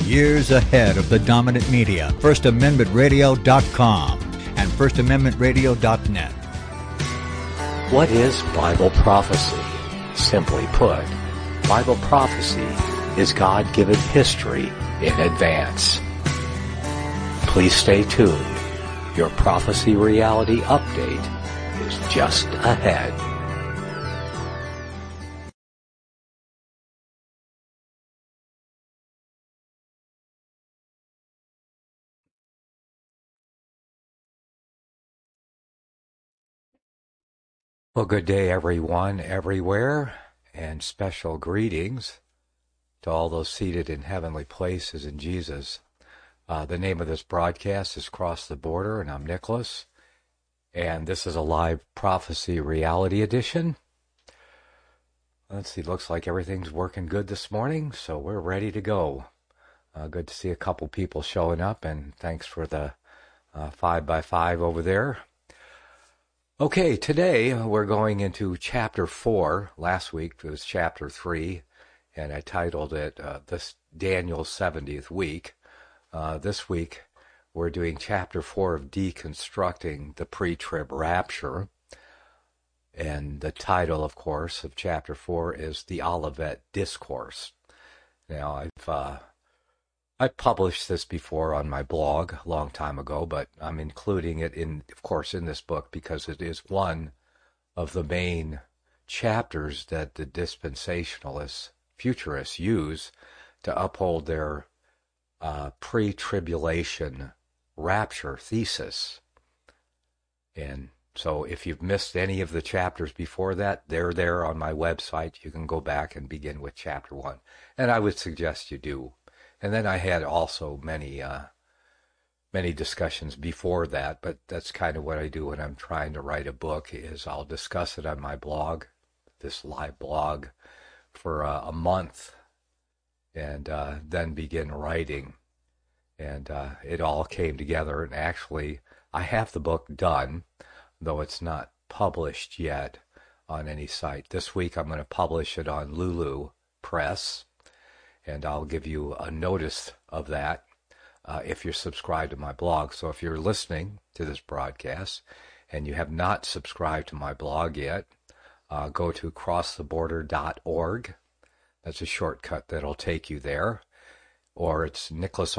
years ahead of the dominant media. FirstAmendmentRadio.com and FirstAmendmentRadio.net. What is Bible prophecy? Simply put, Bible prophecy is God-given history in advance. Please stay tuned. Your prophecy reality update is just ahead. Well, good day, everyone, everywhere, and special greetings to all those seated in heavenly places in Jesus. The name of this broadcast is Cross the Border, and I'm Nicholas, and this is a live prophecy reality edition. Let's see, looks like everything's working good this morning, so we're ready to go. Good to see a couple people showing up, and thanks for the 5x5 over there. Okay, today we're going into Chapter 4. Last week it was Chapter 3, and I titled it this Daniel's 70th Week. This week we're doing Chapter 4 of Deconstructing the Pre-Trib Rapture. And the title, of course, of Chapter 4 is The Olivet Discourse. Now, I published this before on my blog a long time ago, but I'm including it in this book because it is one of the main chapters that the dispensationalists, futurists use to uphold their pre-tribulation rapture thesis. And so if you've missed any of the chapters before that, they're there on my website. You can go back and begin with Chapter 1. And I would suggest you do. And then I had also many discussions before that, but that's kind of what I do when I'm trying to write a book, is I'll discuss it on my blog, this live blog, for a month, and then begin writing. And it all came together, and actually I have the book done, though it's not published yet on any site. This week I'm going to publish it on Lulu Press, and I'll give you a notice of that if you're subscribed to my blog. So if you're listening to this broadcast and you have not subscribed to my blog yet, go to crosstheborder.org. That's a shortcut that'll take you there. Or it's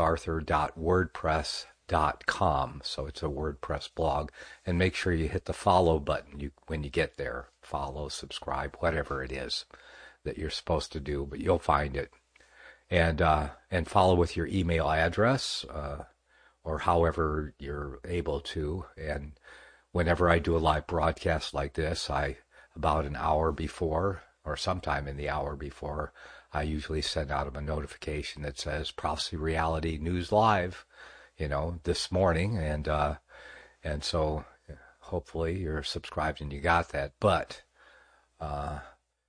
nicholasarthur.wordpress.com. So it's a WordPress blog. And make sure you hit the follow button when you get there. Follow, subscribe, whatever it is that you're supposed to do, but you'll find it. And follow with your email address, or however you're able to. And whenever I do a live broadcast like this, about an hour before, or sometime in the hour before, I usually send out a notification that says Prophecy Reality News Live, this morning. And so hopefully you're subscribed and you got that. But I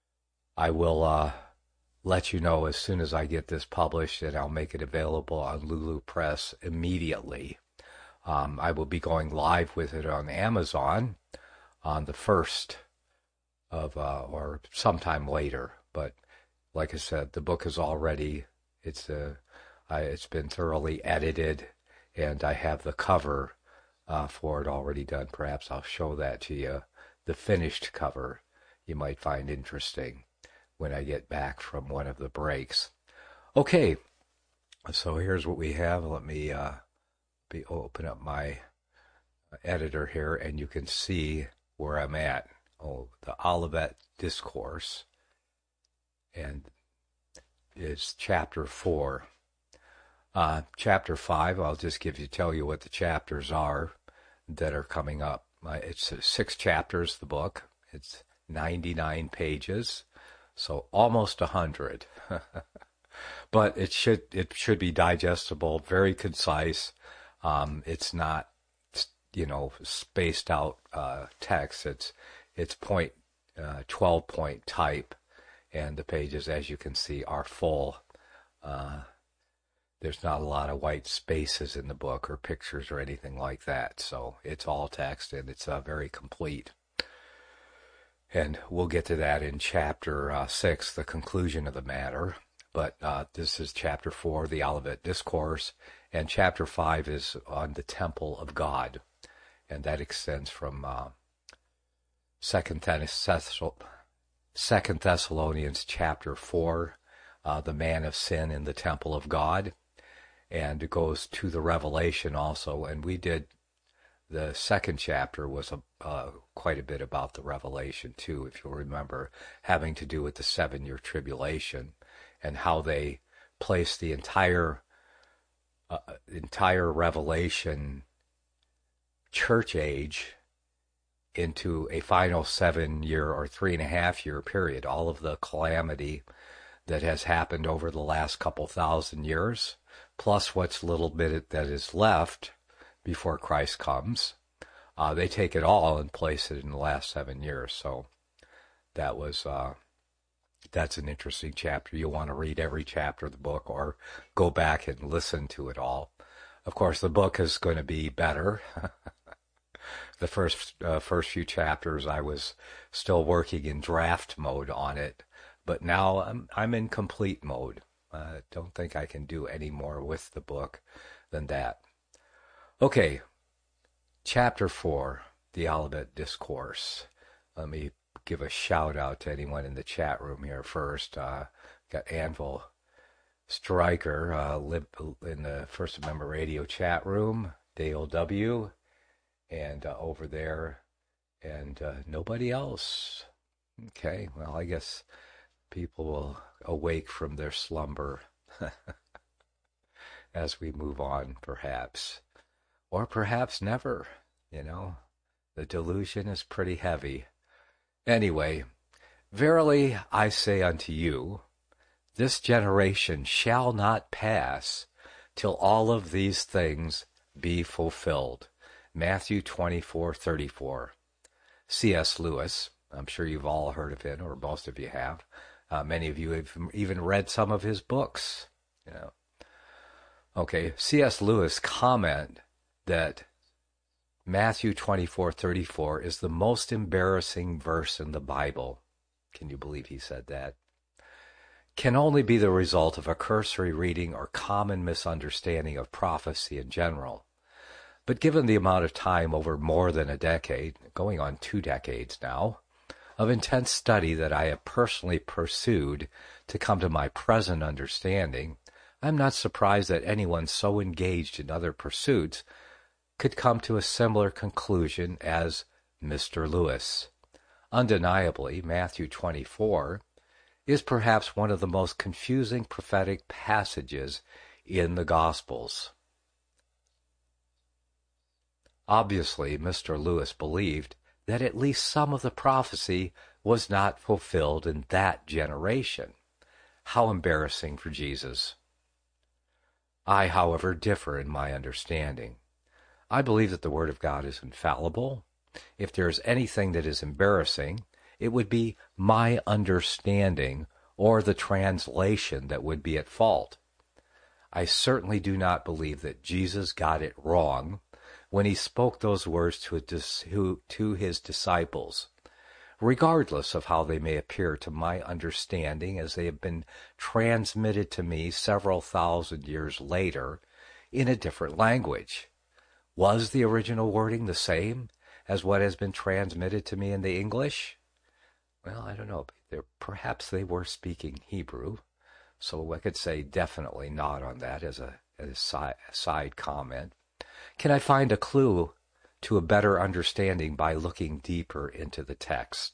will let you know as soon as I get this published, and I'll make it available on Lulu Press immediately. I will be going live with it on Amazon on the 1st of, or sometime later. But like I said, the book is already, it's been thoroughly edited, and I have the cover for it already done. Perhaps I'll show that to you. The finished cover you might find interesting when I get back from one of the breaks. Okay, so here's what we have. Let me open up my editor here, and you can see where I'm at. The Olivet Discourse, and it's Chapter 4. Chapter 5, I'll just tell you what the chapters are that are coming up. It's 6 chapters, the book. It's 99 pages. So almost 100, but it should be digestible, very concise. It's not, spaced out text. It's 12 point type, and the pages, as you can see, are full. There's not a lot of white spaces in the book or pictures or anything like that. So it's all text, and it's very complete. And we'll get to that in Chapter 6, the conclusion of the matter. But this is chapter 4, the Olivet Discourse, and chapter 5 is on the temple of God, and that extends from 2 Thessalonians chapter 4, the man of sin in the temple of God, and it goes to the Revelation also. And we did the second chapter was quite a bit about the Revelation too, if you'll remember, having to do with the 7-year tribulation and how they place the entire Revelation church age into a final 7-year or 3.5-year period. All of the calamity that has happened over the last couple thousand years, plus what's little bit that is left before Christ comes, they take it all and place it in the last 7 years. So that was that's an interesting chapter. You'll want to read every chapter of the book or go back and listen to it all. Of course, the book is going to be better. The first few chapters, I was still working in draft mode on it, but now I'm in complete mode. I don't think I can do any more with the book than that. Okay, chapter 4, the Olivet Discourse. Let me give a shout out to anyone in the chat room here first. Got Anvil Stryker live in the First Amendment Radio chat room, Dale W., and over there, and nobody else. Okay, well, I guess people will awake from their slumber as we move on, perhaps. Or perhaps never, The delusion is pretty heavy. Anyway, verily I say unto you, this generation shall not pass till all of these things be fulfilled. Matthew 24:34. C.S. Lewis, I'm sure you've all heard of him, or most of you have. Many of you have even read some of his books. Okay, C.S. Lewis comment that Matthew 24:34 is the most embarrassing verse in the Bible. Can you believe he said that? Can only be the result of a cursory reading or common misunderstanding of prophecy in general. But given the amount of time over more than a decade, going on 2 decades now, of intense study that I have personally pursued to come to my present understanding, I'm not surprised that anyone so engaged in other pursuits could come to a similar conclusion as Mr. Lewis. Undeniably, Matthew 24 is perhaps one of the most confusing prophetic passages in the Gospels. Obviously, Mr. Lewis believed that at least some of the prophecy was not fulfilled in that generation. How embarrassing for Jesus. I, however, differ in my understanding. I believe that the Word of God is infallible. If there is anything that is embarrassing, it would be my understanding or the translation that would be at fault. I certainly do not believe that Jesus got it wrong when he spoke those words to his disciples, regardless of how they may appear to my understanding as they have been transmitted to me several thousand years later in a different language. Was the original wording the same as what has been transmitted to me in the English? Well, I don't know. Perhaps they were speaking Hebrew, so I could say definitely not on that as a side comment. Can I find a clue to a better understanding by looking deeper into the text?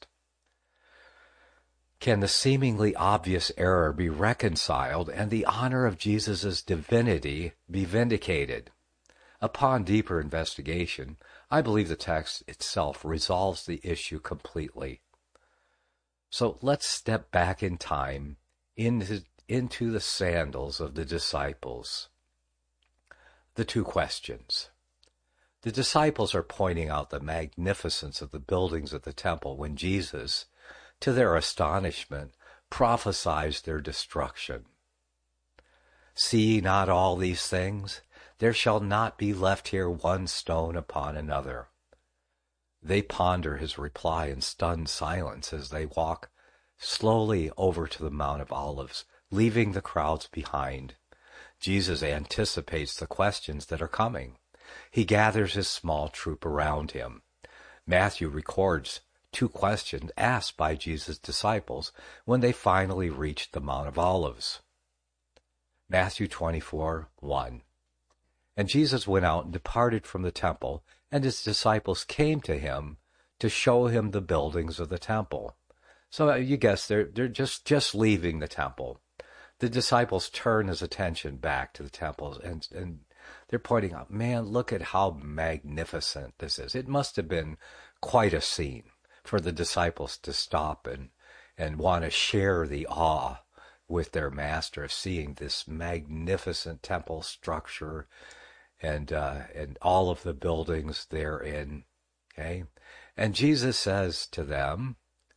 Can the seemingly obvious error be reconciled and the honor of Jesus' divinity be vindicated? Upon deeper investigation, I believe the text itself resolves the issue completely. So let's step back in time into the sandals of the disciples. The 2 questions. The disciples are pointing out the magnificence of the buildings of the temple when Jesus, to their astonishment, prophesies their destruction. See ye not all these things? There shall not be left here one stone upon another. They ponder his reply in stunned silence as they walk slowly over to the Mount of Olives, leaving the crowds behind. Jesus anticipates the questions that are coming. He gathers his small troop around him. Matthew records 2 questions asked by Jesus' disciples when they finally reached the Mount of Olives. Matthew 24:1. And Jesus went out and departed from the temple, and his disciples came to him to show him the buildings of the temple. So you guess they're just leaving the temple. The disciples turn his attention back to the temples, and they're pointing out, man, look at how magnificent this is. It must have been quite a scene for the disciples to stop and want to share the awe with their master of seeing this magnificent temple structure and all of the buildings therein. Okay? And Jesus says to them,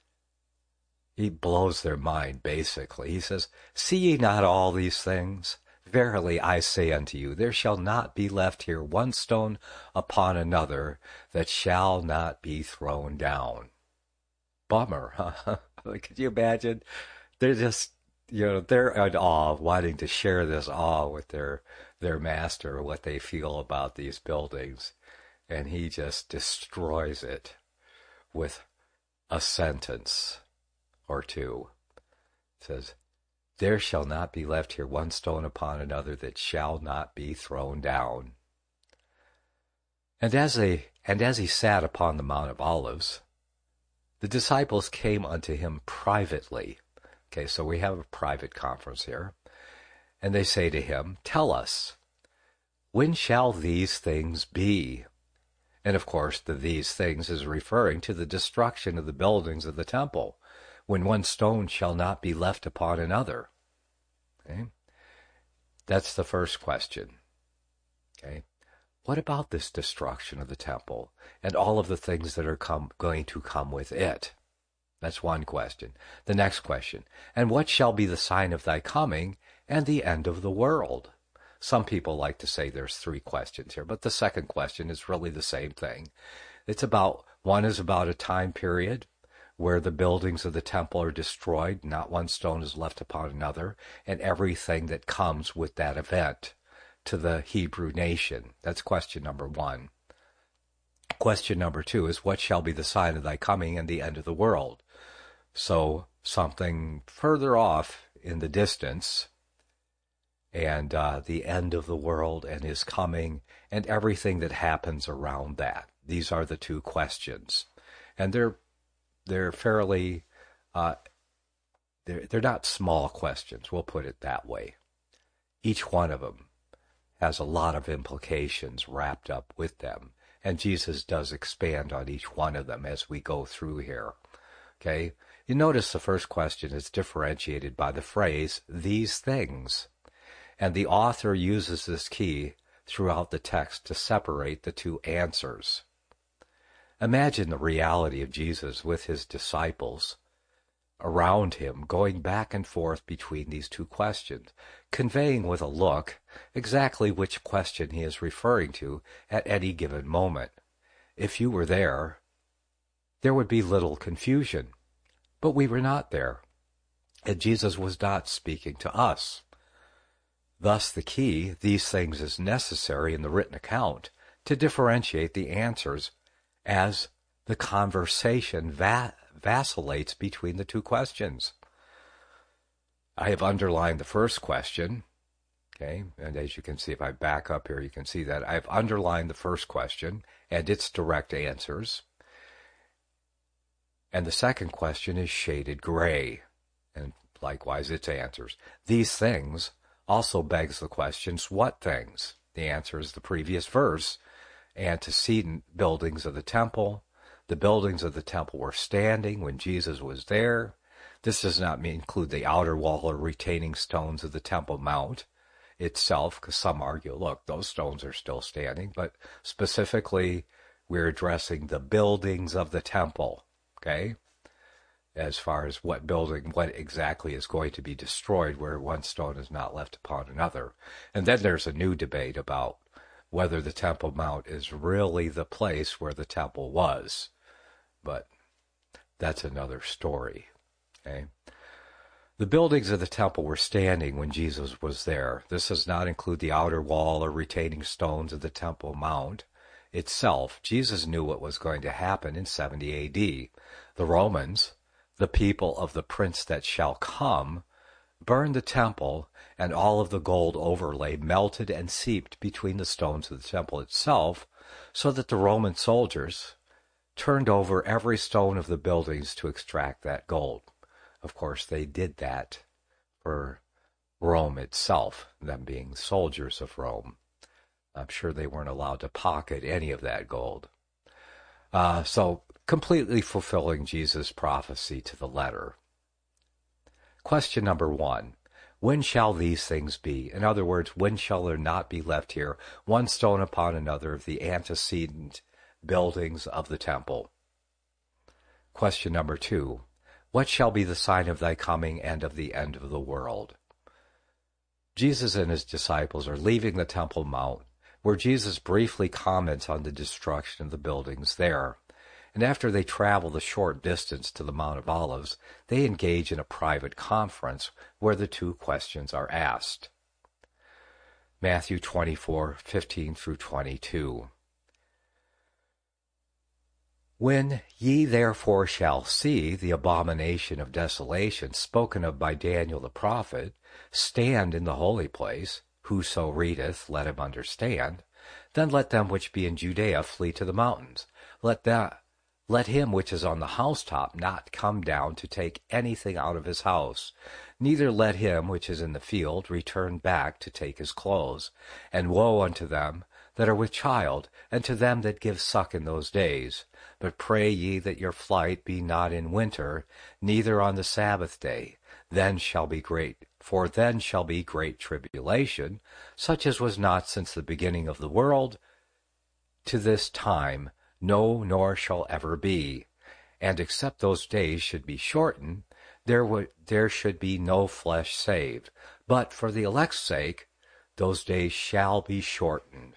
he blows their mind, basically. He says, see ye not all these things? Verily I say unto you, there shall not be left here one stone upon another that shall not be thrown down. Bummer, huh? Could you imagine? They're just, they're in awe, wanting to share this awe with their master, what they feel about these buildings. And he just destroys it with a sentence or 2. It says, there shall not be left here one stone upon another that shall not be thrown down. And as he sat upon the Mount of Olives, the disciples came unto him privately. Okay, so we have a private conference here. And they say to him, tell us, when shall these things be? And of course, these things is referring to the destruction of the buildings of the temple, when one stone shall not be left upon another. Okay? That's the first question. Okay? What about this destruction of the temple and all of the things that are going to come with it? That's one question. The next question, and what shall be the sign of thy coming and the end of the world? Some people like to say there's 3 questions here, but the second question is really the same thing. One is about a time period where the buildings of the temple are destroyed, not one stone is left upon another, and everything that comes with that event to the Hebrew nation. That's question number 1. Question number 2 is, what shall be the sign of thy coming and the end of the world? So something further off in the distance, and the end of the world and his coming, and everything that happens around that. These are the 2 questions. And they're fairly, they're not small questions, we'll put it that way. Each one of them has a lot of implications wrapped up with them, and Jesus does expand on each one of them as we go through here. Okay? You notice the first question is differentiated by the phrase, these things. And the author uses this key throughout the text to separate the 2 answers. Imagine the reality of Jesus with his disciples around him, going back and forth between these 2 questions, conveying with a look exactly which question he is referring to at any given moment. If you were there would be little confusion. But we were not there, and Jesus was not speaking to us. Thus the key, these things, is necessary in the written account to differentiate the answers as the conversation vacillates between the 2 questions. I have underlined the first question, okay, and as you can see, if I back up here, you can see that I've underlined the first question and its direct answers. And the second question is shaded gray, and likewise its answers. These things also begs the questions, what things? The answer is the previous verse, antecedent buildings of the temple. The buildings of the temple were standing when Jesus was there. This does not include the outer wall or retaining stones of the Temple Mount itself, because some argue, look, those stones are still standing, but specifically we're addressing the buildings of the temple, okay? As far as what exactly is going to be destroyed where one stone is not left upon another. And then there's a new debate about whether the Temple Mount is really the place where the temple was. But that's another story. Okay? The buildings of the temple were standing when Jesus was there. This does not include the outer wall or retaining stones of the Temple Mount itself. Jesus knew what was going to happen in 70 A.D. The Romans, the people of the prince that shall come, burned the temple, and all of the gold overlay melted and seeped between the stones of the temple itself, so that the Roman soldiers turned over every stone of the buildings to extract that gold. Of course, they did that for Rome itself, them being soldiers of Rome. I'm sure they weren't allowed to pocket any of that gold. So completely fulfilling Jesus' prophecy to the letter. Question number 1. When shall these things be? In other words, when shall there not be left here one stone upon another of the antecedent buildings of the temple? Question number 2. What shall be the sign of thy coming and of the end of the world? Jesus and his disciples are leaving the Temple Mount, where Jesus briefly comments on the destruction of the buildings there. And after they travel the short distance to the Mount of Olives, they engage in a private conference where the two questions are asked. Matthew 24:15 through 22. When ye therefore shall see the abomination of desolation spoken of by Daniel the prophet stand in the holy place, whoso readeth, let him understand. Then let them which be in Judea flee to the mountains. Let him which is on the housetop not come down to take anything out of his house, neither let him which is in the field return back to take his clothes. And woe unto them that are with child, and to them that give suck in those days. But pray ye that your flight be not in winter, neither on the Sabbath day. Then shall be great tribulation, such as was not since the beginning of the world to this time, no, nor shall ever be. And except those days should be shortened, there should be no flesh saved. But for the elect's sake, those days shall be shortened.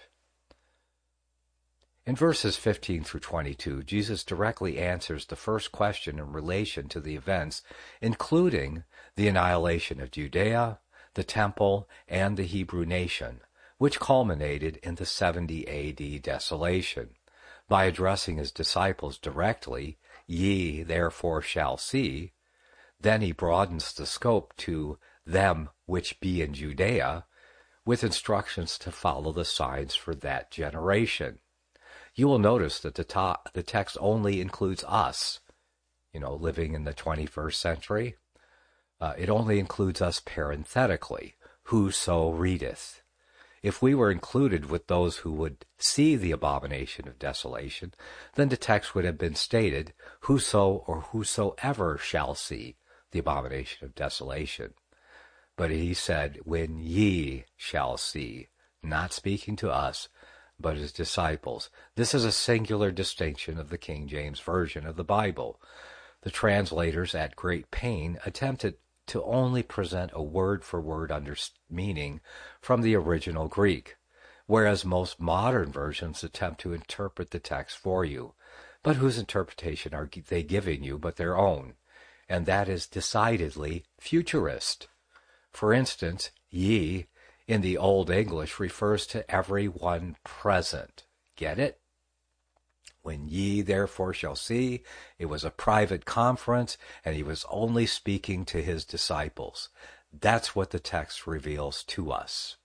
In verses 15 through 22, Jesus directly answers the first question in relation to the events, including the annihilation of Judea, the temple, and the Hebrew nation, which culminated in the 70 A.D. desolation. By addressing his disciples directly, ye therefore shall see, then he broadens the scope to them which be in Judea, with instructions to follow the signs for that generation. You will notice that the text only includes us, living in the 21st century. It only includes us parenthetically, whoso readeth. If we were included with those who would see the abomination of desolation, then the text would have been stated, whoso or whosoever shall see the abomination of desolation. But he said, when ye shall see, not speaking to us, but his disciples. This is a singular distinction of the King James Version of the Bible. The translators, at great pain, attempted to only present a word-for-word meaning from the original Greek, whereas most modern versions attempt to interpret the text for you. But whose interpretation are they giving you but their own? And that is decidedly futurist. For instance, ye in the Old English refers to everyone present. Get it? When ye therefore shall see, it was a private conference, and he was only speaking to his disciples. That's what the text reveals to us.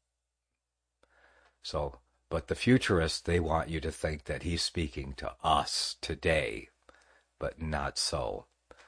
But the futurists, they want you to think that he's speaking to us today, but not so.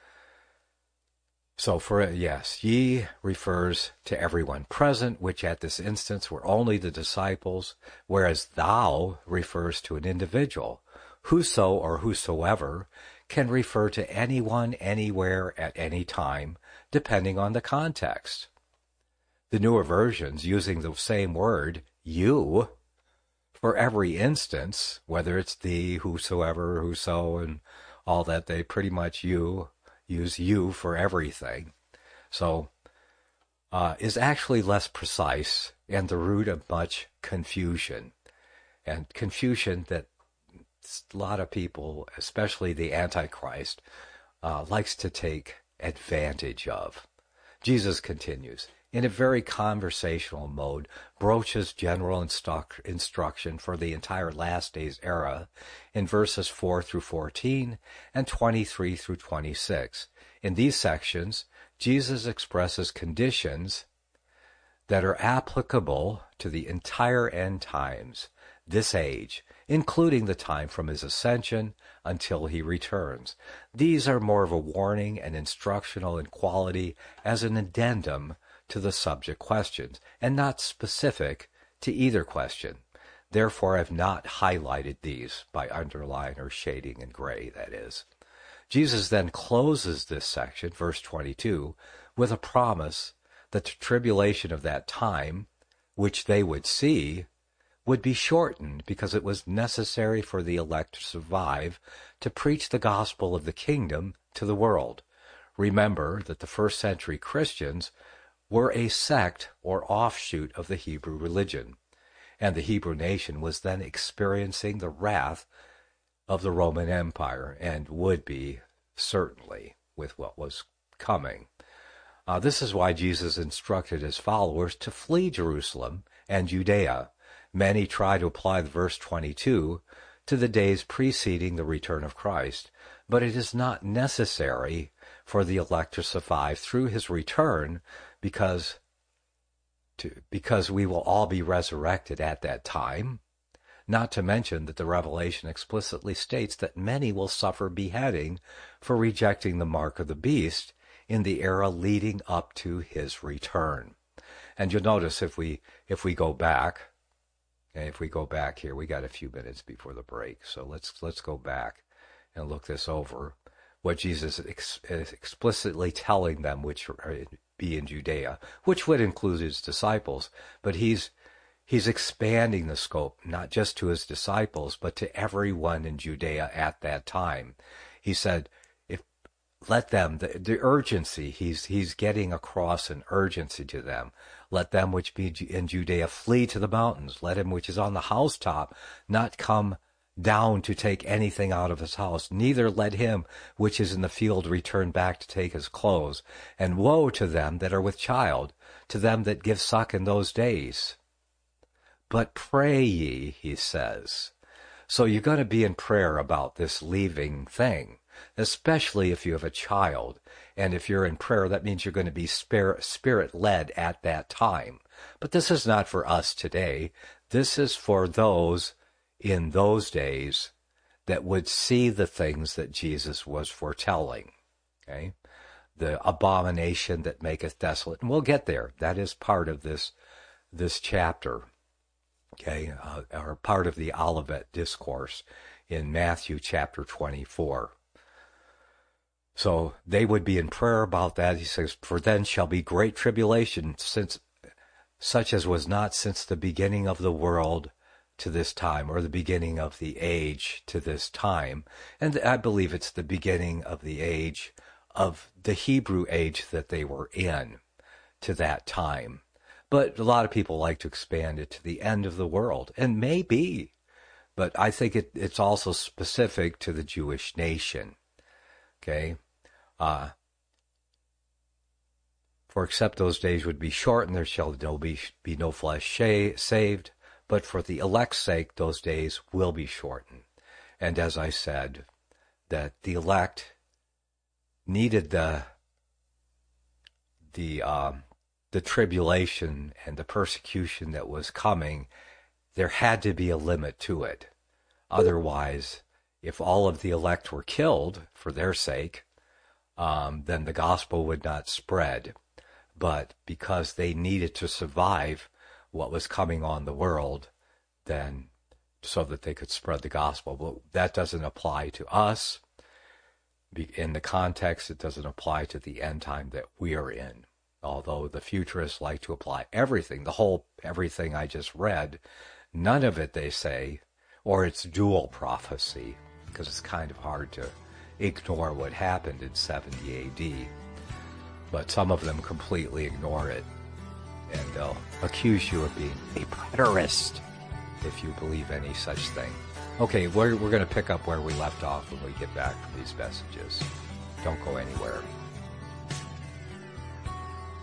So ye refers to everyone present, which at this instance were only the disciples, whereas thou refers to an individual. Whoso or whosoever can refer to anyone, anywhere, at any time, depending on the context. The newer versions, using the same word, you, for every instance, whether it's thee, whosoever, whoso, and all that, they pretty much use you for everything. So, is actually less precise and the root of much confusion. And confusion that a lot of people, especially the Antichrist, likes to take advantage of. Jesus continues, in a very conversational mode, broaches general instruction for the entire last days era in verses 4 through 14 and 23 through 26. In these sections, Jesus expresses conditions that are applicable to the entire end times, this age, including the time from his ascension until he returns. These are more of a warning and instructional in quality as an addendum to the subject questions, and not specific to either question. Therefore, I've not highlighted these by underline or shading in gray, that is. Jesus then closes this section, verse 22, with a promise that the tribulation of that time, which they would see, would be shortened because it was necessary for the elect to survive to preach the gospel of the kingdom to the world. Remember that the first century Christians were a sect or offshoot of the Hebrew religion, and the Hebrew nation was then experiencing the wrath of the Roman Empire, and would be, certainly, with what was coming. This is why Jesus instructed his followers to flee Jerusalem and Judea. Many try to apply the verse 22 to the days preceding the return of Christ, but it is not necessary for the elect to survive through his return because we will all be resurrected at that time, not to mention that the Revelation explicitly states that many will suffer beheading for rejecting the mark of the beast in the era leading up to his return. And you'll notice if we go back, here, we got a few minutes before the break, so let's go back and look this over. What Jesus is explicitly telling them, which be in Judea, which would include his disciples, but he's expanding the scope, not just to his disciples, but to everyone in Judea at that time. He said, let them, the urgency, he's getting across an urgency to them. Let them which be in Judea flee to the mountains. Let him which is on the housetop not come down to take anything out of his house. Neither let him which is in the field return back to take his clothes. And woe to them that are with child, to them that give suck in those days. But pray ye, he says. So you're going to be in prayer about this leaving thing, especially if you have a child. And if you're in prayer, that means you're going to be spirit-led at that time. But this is not for us today. This is for those in those days that would see the things that Jesus was foretelling. Okay? The abomination that maketh desolate. And we'll get there. That is part of this chapter. Okay? Or part of the Olivet Discourse in Matthew chapter 24. So they would be in prayer about that. He says, for then shall be great tribulation, since such as was not since the beginning of the world to this time, or the beginning of the age to this time. And I believe it's the beginning of the age of the Hebrew age that they were in to that time. But a lot of people like to expand it to the end of the world, and maybe, but I think it's also specific to the Jewish nation. Okay? For except those days would be shortened, there shall be no flesh saved, but for the elect's sake, those days will be shortened. And as I said, that the elect needed the tribulation and the persecution that was coming. There had to be a limit to it. Otherwise, if all of the elect were killed for their sake, then the gospel would not spread. But because they needed to survive what was coming on the world, then so that they could spread the gospel. But that doesn't apply to us. In the context, it doesn't apply to the end time that we are in. Although the futurists like to apply everything, everything I just read, none of it, they say, or it's dual prophecy, because it's kind of hard to ignore what happened in 70 AD. But some of them completely ignore it, and they'll accuse you of being a preterist if you believe any such thing. Okay, we're going to pick up where we left off when we get back from these messages. Don't go anywhere.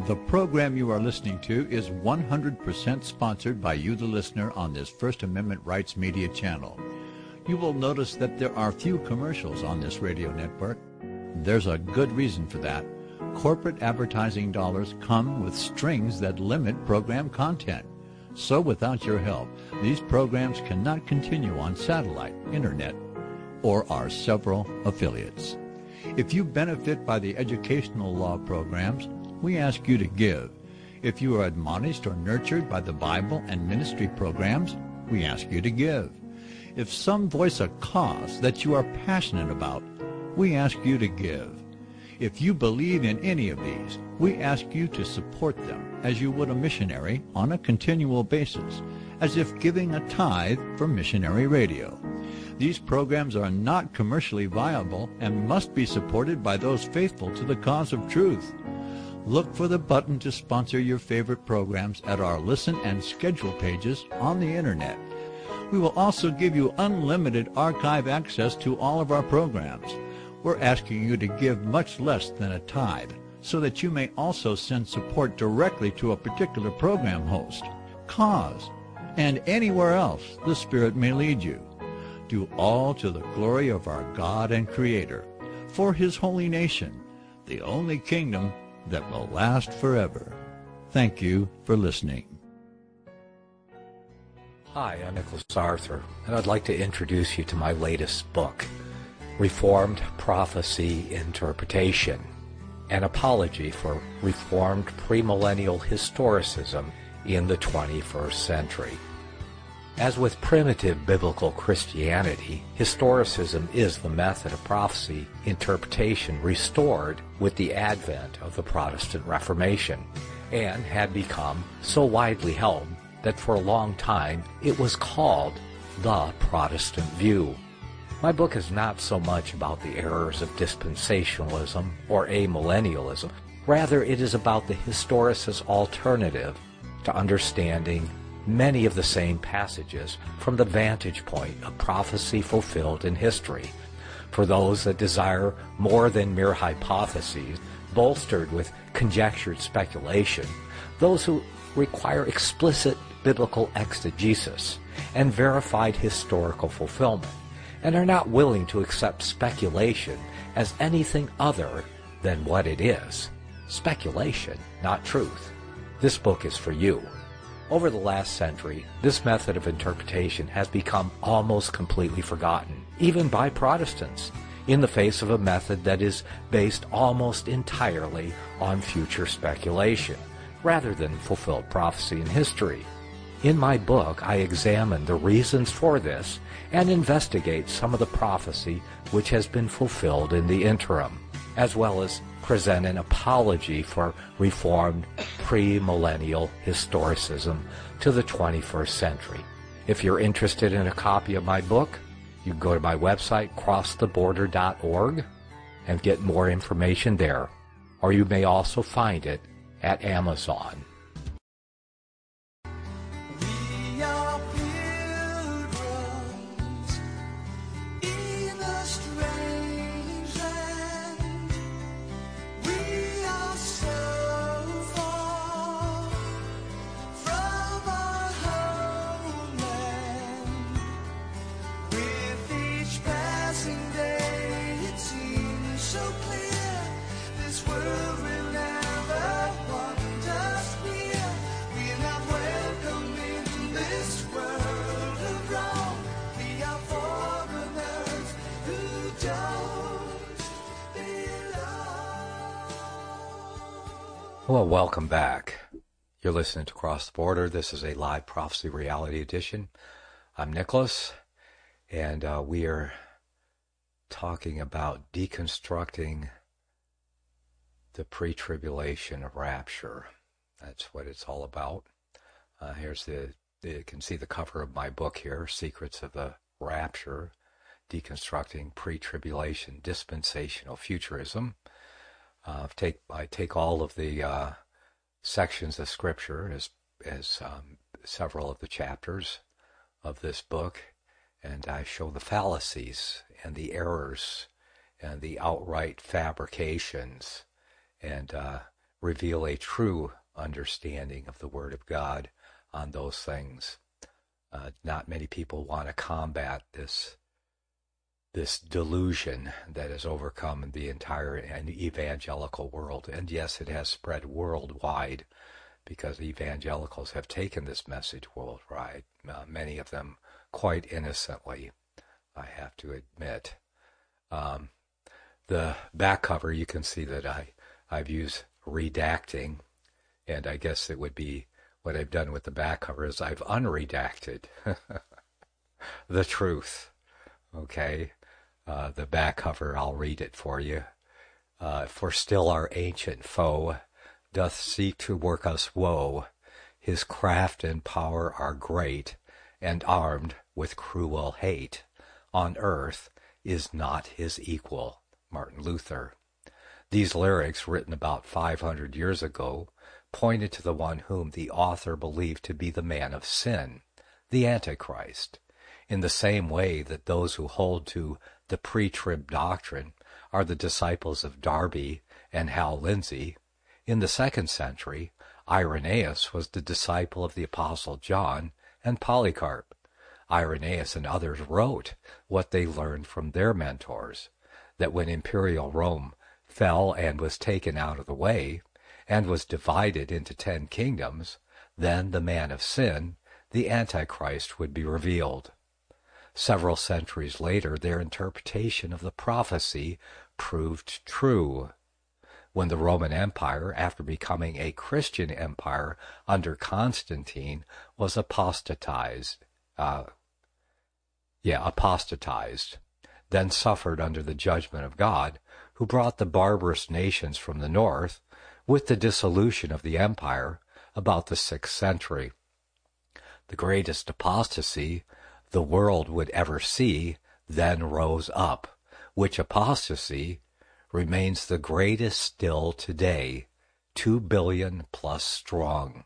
The program you are listening to is 100% sponsored by you, the listener, on this First Amendment Rights Media channel. You will notice that there are few commercials on this radio network. There's a good reason for that. Corporate advertising dollars come with strings that limit program content. So without your help, these programs cannot continue on satellite, internet, or our several affiliates. If you benefit by the educational law programs, we ask you to give. If you are admonished or nurtured by the Bible and ministry programs, we ask you to give. If some voice a cause that you are passionate about, we ask you to give. If you believe in any of these, we ask you to support them as you would a missionary on a continual basis, as if giving a tithe for missionary radio. These programs are not commercially viable and must be supported by those faithful to the cause of truth. Look for the button to sponsor your favorite programs at our listen and schedule pages on the internet. We will also give you unlimited archive access to all of our programs. We're asking you to give much less than a tithe so that you may also send support directly to a particular program host, cause, and anywhere else the Spirit may lead you. Do all to the glory of our God and Creator, for His holy nation, the only kingdom that will last forever. Thank you for listening. Hi, I'm Nicholas Arthur, and I'd like to introduce you to my latest book, Reformed Prophecy Interpretation, an apology for Reformed premillennial historicism in the 21st century. As with primitive biblical Christianity, historicism is the method of prophecy interpretation restored with the advent of the Protestant Reformation, and had become so widely held that for a long time it was called the Protestant view. My book is not so much about the errors of dispensationalism or amillennialism. Rather, it is about the historicist alternative to understanding many of the same passages from the vantage point of prophecy fulfilled in history. For those that desire more than mere hypotheses, bolstered with conjectured speculation, those who require explicit biblical exegesis and verified historical fulfillment, and are not willing to accept speculation as anything other than what it is. Speculation, not truth. This book is for you. Over the last century, this method of interpretation has become almost completely forgotten, even by Protestants, in the face of a method that is based almost entirely on future speculation, rather than fulfilled prophecy in history. In my book, I examine the reasons for this and investigate some of the prophecy which has been fulfilled in the interim, as well as present an apology for Reformed premillennial historicism to the 21st century. If you're interested in a copy of my book, you can go to my website, crosstheborder.org, and get more information there. Or you may also find it at Amazon. We are pilgrims in a strange land. We are so far from our homeland. With each passing day, it seems so clear this world will never want us near. We are not welcome in this world of wrong. We are foreigners who don't belong. Well, welcome back. You're listening to Cross the Border. This is a live prophecy reality edition. I'm Nicholas, and we are talking about deconstructing the pre-tribulation rapture. That's what it's all about. Here's you can see the cover of my book here, Secrets of the Rapture, Deconstructing Pre-Tribulation Dispensational Futurism. I take all of the sections of Scripture as several of the chapters of this book, and I show the fallacies and the errors and the outright fabrications and reveal a true understanding of the Word of God on those things. Not many people want to combat this delusion that has overcome the entire evangelical world. And yes, it has spread worldwide because evangelicals have taken this message worldwide, many of them quite innocently, I have to admit. The back cover, you can see that I've used redacting, and I guess it would be what I've done with the back cover is I've unredacted the truth. Okay, the back cover, I'll read it for you. For still our ancient foe doth seek to work us woe. His craft and power are great, and armed with cruel hate. On earth is not his equal. Martin Luther. These lyrics, written about 500 years ago, pointed to the one whom the author believed to be the man of sin, the Antichrist, in the same way that those who hold to the pre-trib doctrine are the disciples of Darby and Hal Lindsey. In the 2nd century, Irenaeus was the disciple of the Apostle John and Polycarp. Irenaeus and others wrote what they learned from their mentors, that when imperial Rome fell and was taken out of the way, and was divided into 10 kingdoms, then the man of sin, the Antichrist, would be revealed. Several centuries later, their interpretation of the prophecy proved true. When the Roman Empire, after becoming a Christian empire under Constantine, was apostatized, then suffered under the judgment of God, who brought the barbarous nations from the north, with the dissolution of the empire, about the 6th century. The greatest apostasy the world would ever see then rose up, which apostasy remains the greatest still today, 2 billion plus strong.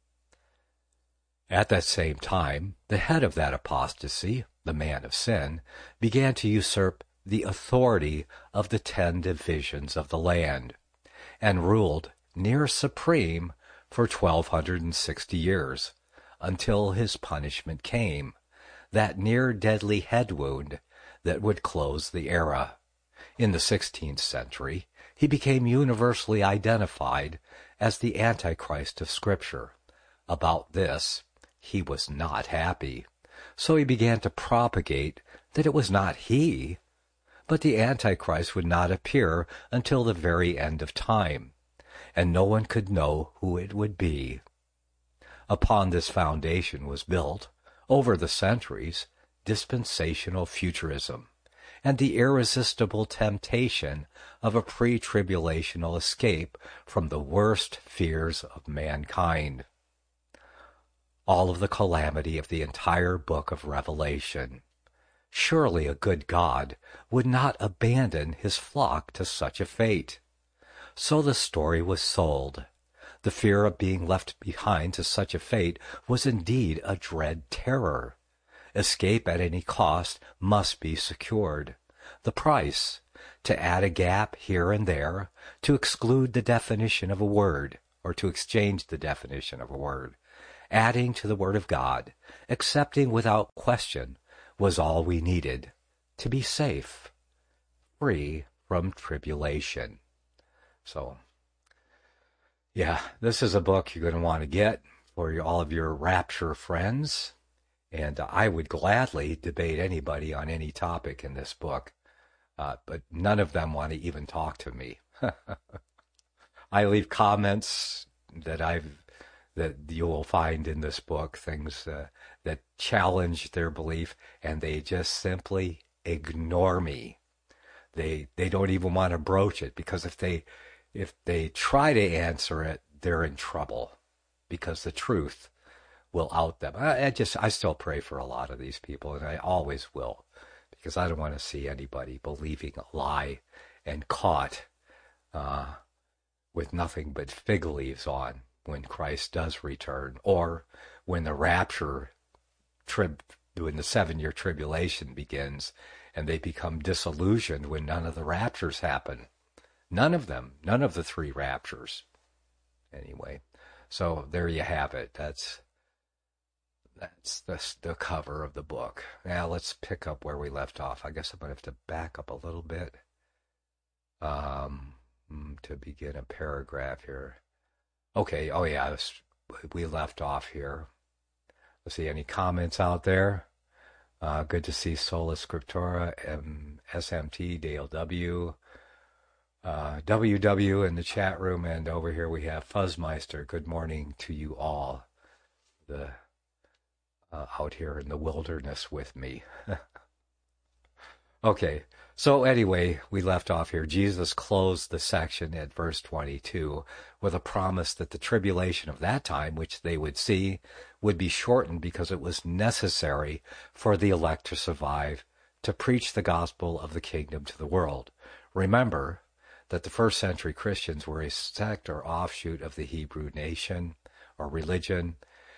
At that same time, the head of that apostasy, the man of sin, began to usurp the authority of the 10 divisions of the land, and ruled near supreme for 1260 years, until his punishment came, that near deadly head wound that would close the era. In the 16th century, he became universally identified as the Antichrist of Scripture. About this, he was not happy, so he began to propagate that it was not he, but the Antichrist would not appear until the very end of time, and no one could know who it would be. Upon this foundation was built, over the centuries, dispensational futurism, and the irresistible temptation of a pre-tribulational escape from the worst fears of mankind. All of the calamity of the entire book of Revelation. Surely a good God would not abandon his flock to such a fate. So the story was sold. The fear of being left behind to such a fate was indeed a dread terror. Escape at any cost must be secured. The price, to add a gap here and there, to exclude the definition of a word, or to exchange the definition of a word, adding to the Word of God, accepting without question, was all we needed to be safe, free from tribulation. So, yeah, this is a book you're going to want to get for all of your rapture friends, and I would gladly debate anybody on any topic in this book, but none of them want to even talk to me. I leave comments that you will find in this book, things that challenge their belief, and they just simply ignore me. They don't even want to broach it, because if they try to answer it, they're in trouble, because the truth will out them. I still pray for a lot of these people, and I always will, because I don't want to see anybody believing a lie and caught with nothing but fig leaves on when Christ does return, or when the rapture when the 7-year tribulation begins, and they become disillusioned when none of the raptures happen. None of them, none of the 3 raptures. Anyway, so there you have it. That's the cover of the book. Now let's pick up where we left off. I guess I'm going to have to back up a little bit to begin a paragraph here. Okay, oh yeah, we left off here. Let's see, any comments out there? Good to see Sola Scriptura, SMT, Dale W., WW in the chat room, and over here we have Fuzzmeister. Good morning to you all. Out here in the wilderness with me. Okay, so anyway, we left off here. Jesus closed the section at verse 22 with a promise that the tribulation of that time, which they would see, would be shortened because it was necessary for the elect to survive, to preach the gospel of the kingdom to the world. Remember that the first century Christians were a sect or offshoot of the Hebrew nation or religion,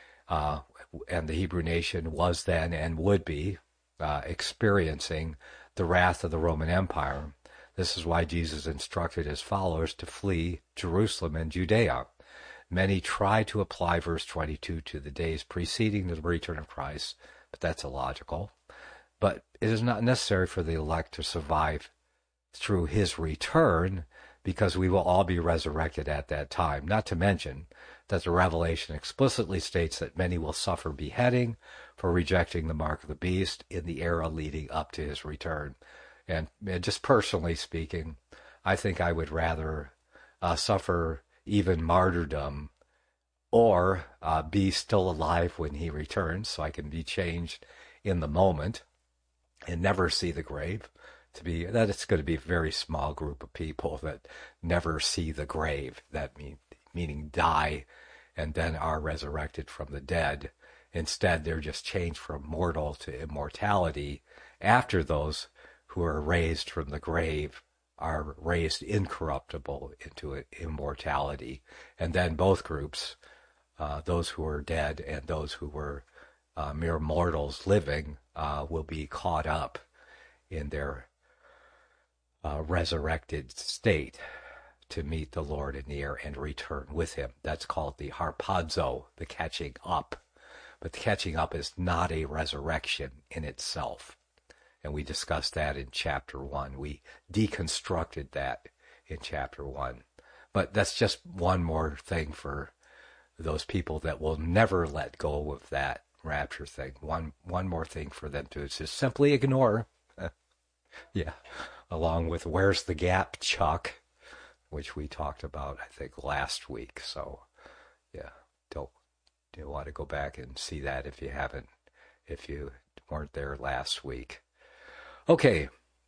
and the Hebrew nation was then and would be experiencing the wrath of the Roman Empire. This is why Jesus instructed his followers to flee Jerusalem and Judea. Many try to apply verse 22 to the days preceding the return of Christ, but that's illogical. But it is not necessary for the elect to survive through his return, because we will all be resurrected at that time. Not to mention that the Revelation explicitly states that many will suffer beheading for rejecting the mark of the beast in the era leading up to his return. And just personally speaking, I think I would rather suffer even martyrdom or be still alive when he returns, so I can be changed in the moment and never see the grave. That it's going to be a very small group of people that never see the grave, meaning die and then are resurrected from the dead. Instead, they're just changed from mortal to immortality after those who are raised from the grave are raised incorruptible into immortality. And then both groups, those who are dead and those who were mere mortals living, will be caught up in their resurrected state to meet the Lord in the air and return with him. That's called the harpazo, the catching up. But the catching up is not a resurrection in itself. And we discussed that in chapter 1. We deconstructed that in chapter 1. But that's just one more thing for those people that will never let go of that rapture thing. One more thing for them to just simply ignore. Yeah. Along with Where's the Gap, Chuck, which we talked about, I think, last week. So, yeah, you want to go back and see that if you weren't there last week. Okay.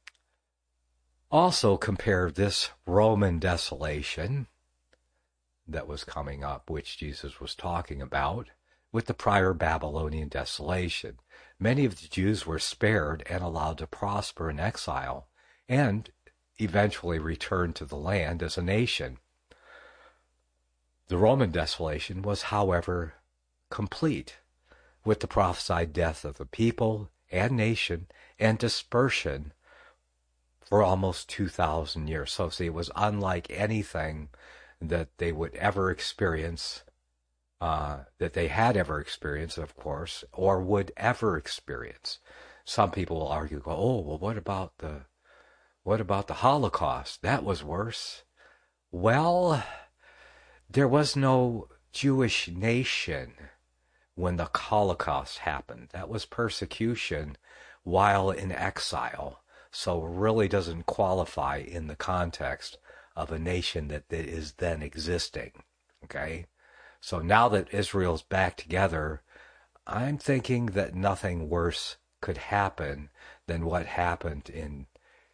Also compare this Roman desolation that was coming up, which Jesus was talking about, with the prior Babylonian desolation. Many of the Jews were spared and allowed to prosper in exile and eventually return to the land as a nation. The Roman desolation was, however, complete, with the prophesied death of the people and nation and dispersion for almost 2,000 years. So see, it was unlike anything that they would ever experience, that they had ever experienced, of course, or would ever experience. Some people will argue, what about the Holocaust? That was worse. Well, there was no Jewish nation when the Holocaust happened. That was persecution while in exile. So it really doesn't qualify in the context of a nation that is then existing. Okay? So now that Israel's back together, I'm thinking that nothing worse could happen than what happened in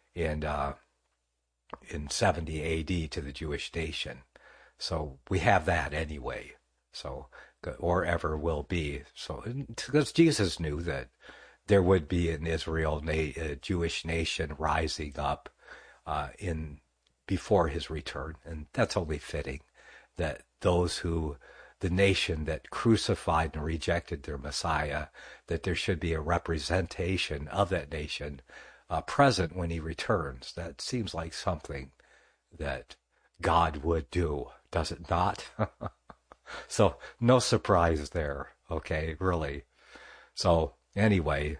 70 AD to the Jewish nation. So we have that anyway. So, or ever will be. So, because Jesus knew that there would be an Israel, a Jewish nation rising up before his return, and that's only fitting that the nation that crucified and rejected their Messiah, that there should be a representation of that nation present when he returns. That seems like something that God would do, does it not? So no surprise there, okay, really. So anyway,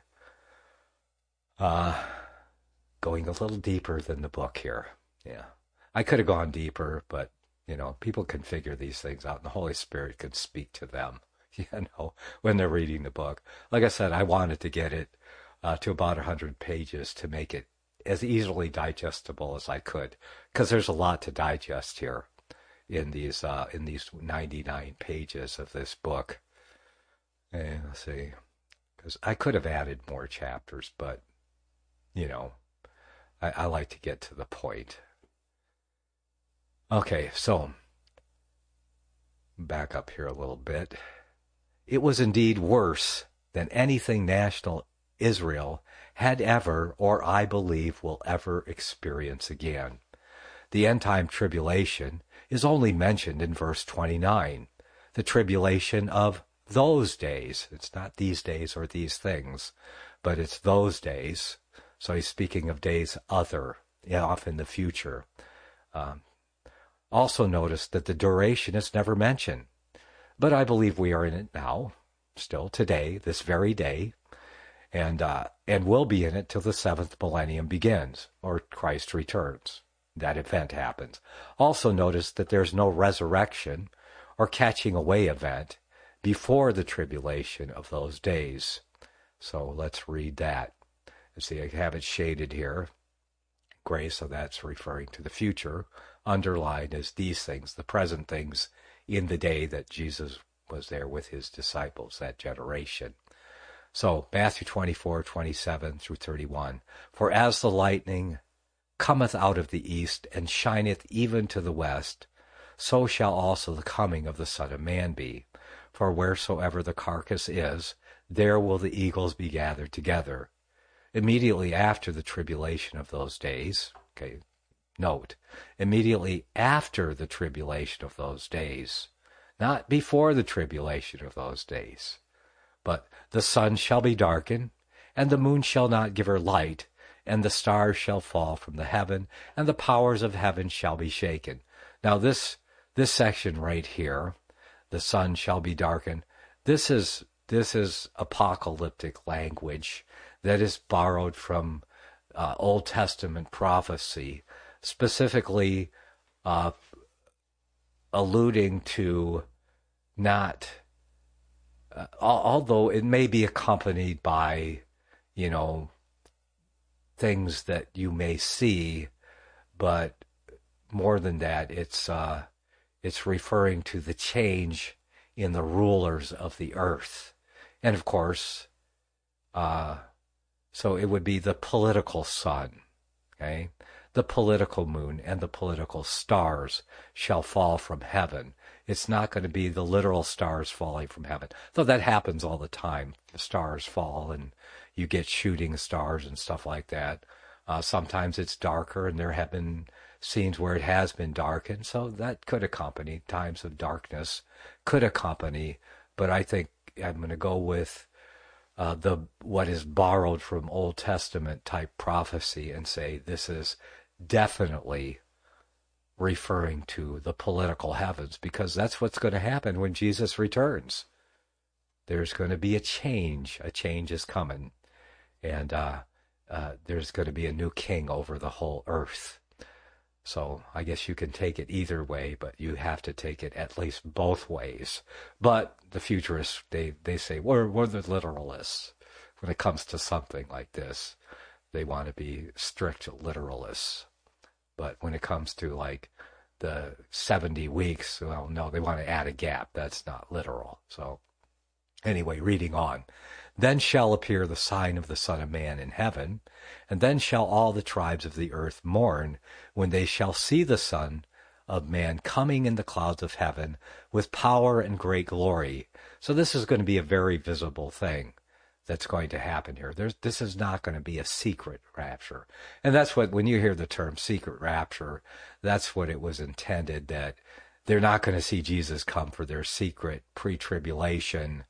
going a little deeper than the book here. Yeah, I could have gone deeper, but, people can figure these things out, and the Holy Spirit can speak to them, when they're reading the book. Like I said, I wanted to get it to about 100 pages to make it as easily digestible as I could, because there's a lot to digest here in these 99 pages of this book. And let's see, because I could have added more chapters, but I like to get to the point. Okay, so back up here a little bit. It was indeed worse than anything national Israel had ever, or I believe will ever experience again. The end-time tribulation is only mentioned in verse 29, the tribulation of those days. It's not these days or these things, but it's those days. So he's speaking of days off in the future. Also notice that the duration is never mentioned, but I believe we are in it now, still today, this very day, and will be in it till the 7th millennium begins, or Christ returns. That event happens. Also notice that there's no resurrection or catching away event before the tribulation of those days. So let's read that. See, I have it shaded here, gray, so that's referring to the future. Underlined as these things, the present things in the day that Jesus was there with his disciples, that generation. So Matthew 24:27 through 31. For as the lightning cometh out of the east, and shineth even to the west, so shall also the coming of the Son of Man be. For wheresoever the carcass is, there will the eagles be gathered together. Immediately after the tribulation of those days, okay, note, immediately after the tribulation of those days, not before the tribulation of those days, but the sun shall be darkened, and the moon shall not give her light, and the stars shall fall from the heaven, and the powers of heaven shall be shaken. Now this section right here, the sun shall be darkened, this is apocalyptic language that is borrowed from Old Testament prophecy, specifically alluding to not, although it may be accompanied by, things that you may see, but more than that, it's referring to the change in the rulers of the earth. And of course, so it would be the political sun, okay? The political moon and the political stars shall fall from heaven. It's not going to be the literal stars falling from heaven, though that happens all the time. The stars fall and you get shooting stars and stuff like that. Sometimes it's darker, and there have been scenes where it has been darkened, so that could accompany, times of darkness could accompany, but I think I'm going to go with what is borrowed from Old Testament type prophecy and say this is definitely referring to the political heavens, because that's what's going to happen when Jesus returns. There's going to be a change. A change is coming, and there's going to be a new king over the whole earth. So I guess you can take it either way, but you have to take it at least both ways. But the futurists, they say, we're the literalists. When it comes to something like this, they want to be strict literalists. But when it comes to like the 70 weeks, well, no, they want to add a gap. That's not literal. So anyway, reading on. Then shall appear the sign of the Son of Man in heaven, and then shall all the tribes of the earth mourn when they shall see the Son of Man coming in the clouds of heaven with power and great glory. So this is going to be a very visible thing that's going to happen here. This is not going to be a secret rapture. And that's what, when you hear the term secret rapture, that's what it was intended, that they're not going to see Jesus come for their secret pre-tribulation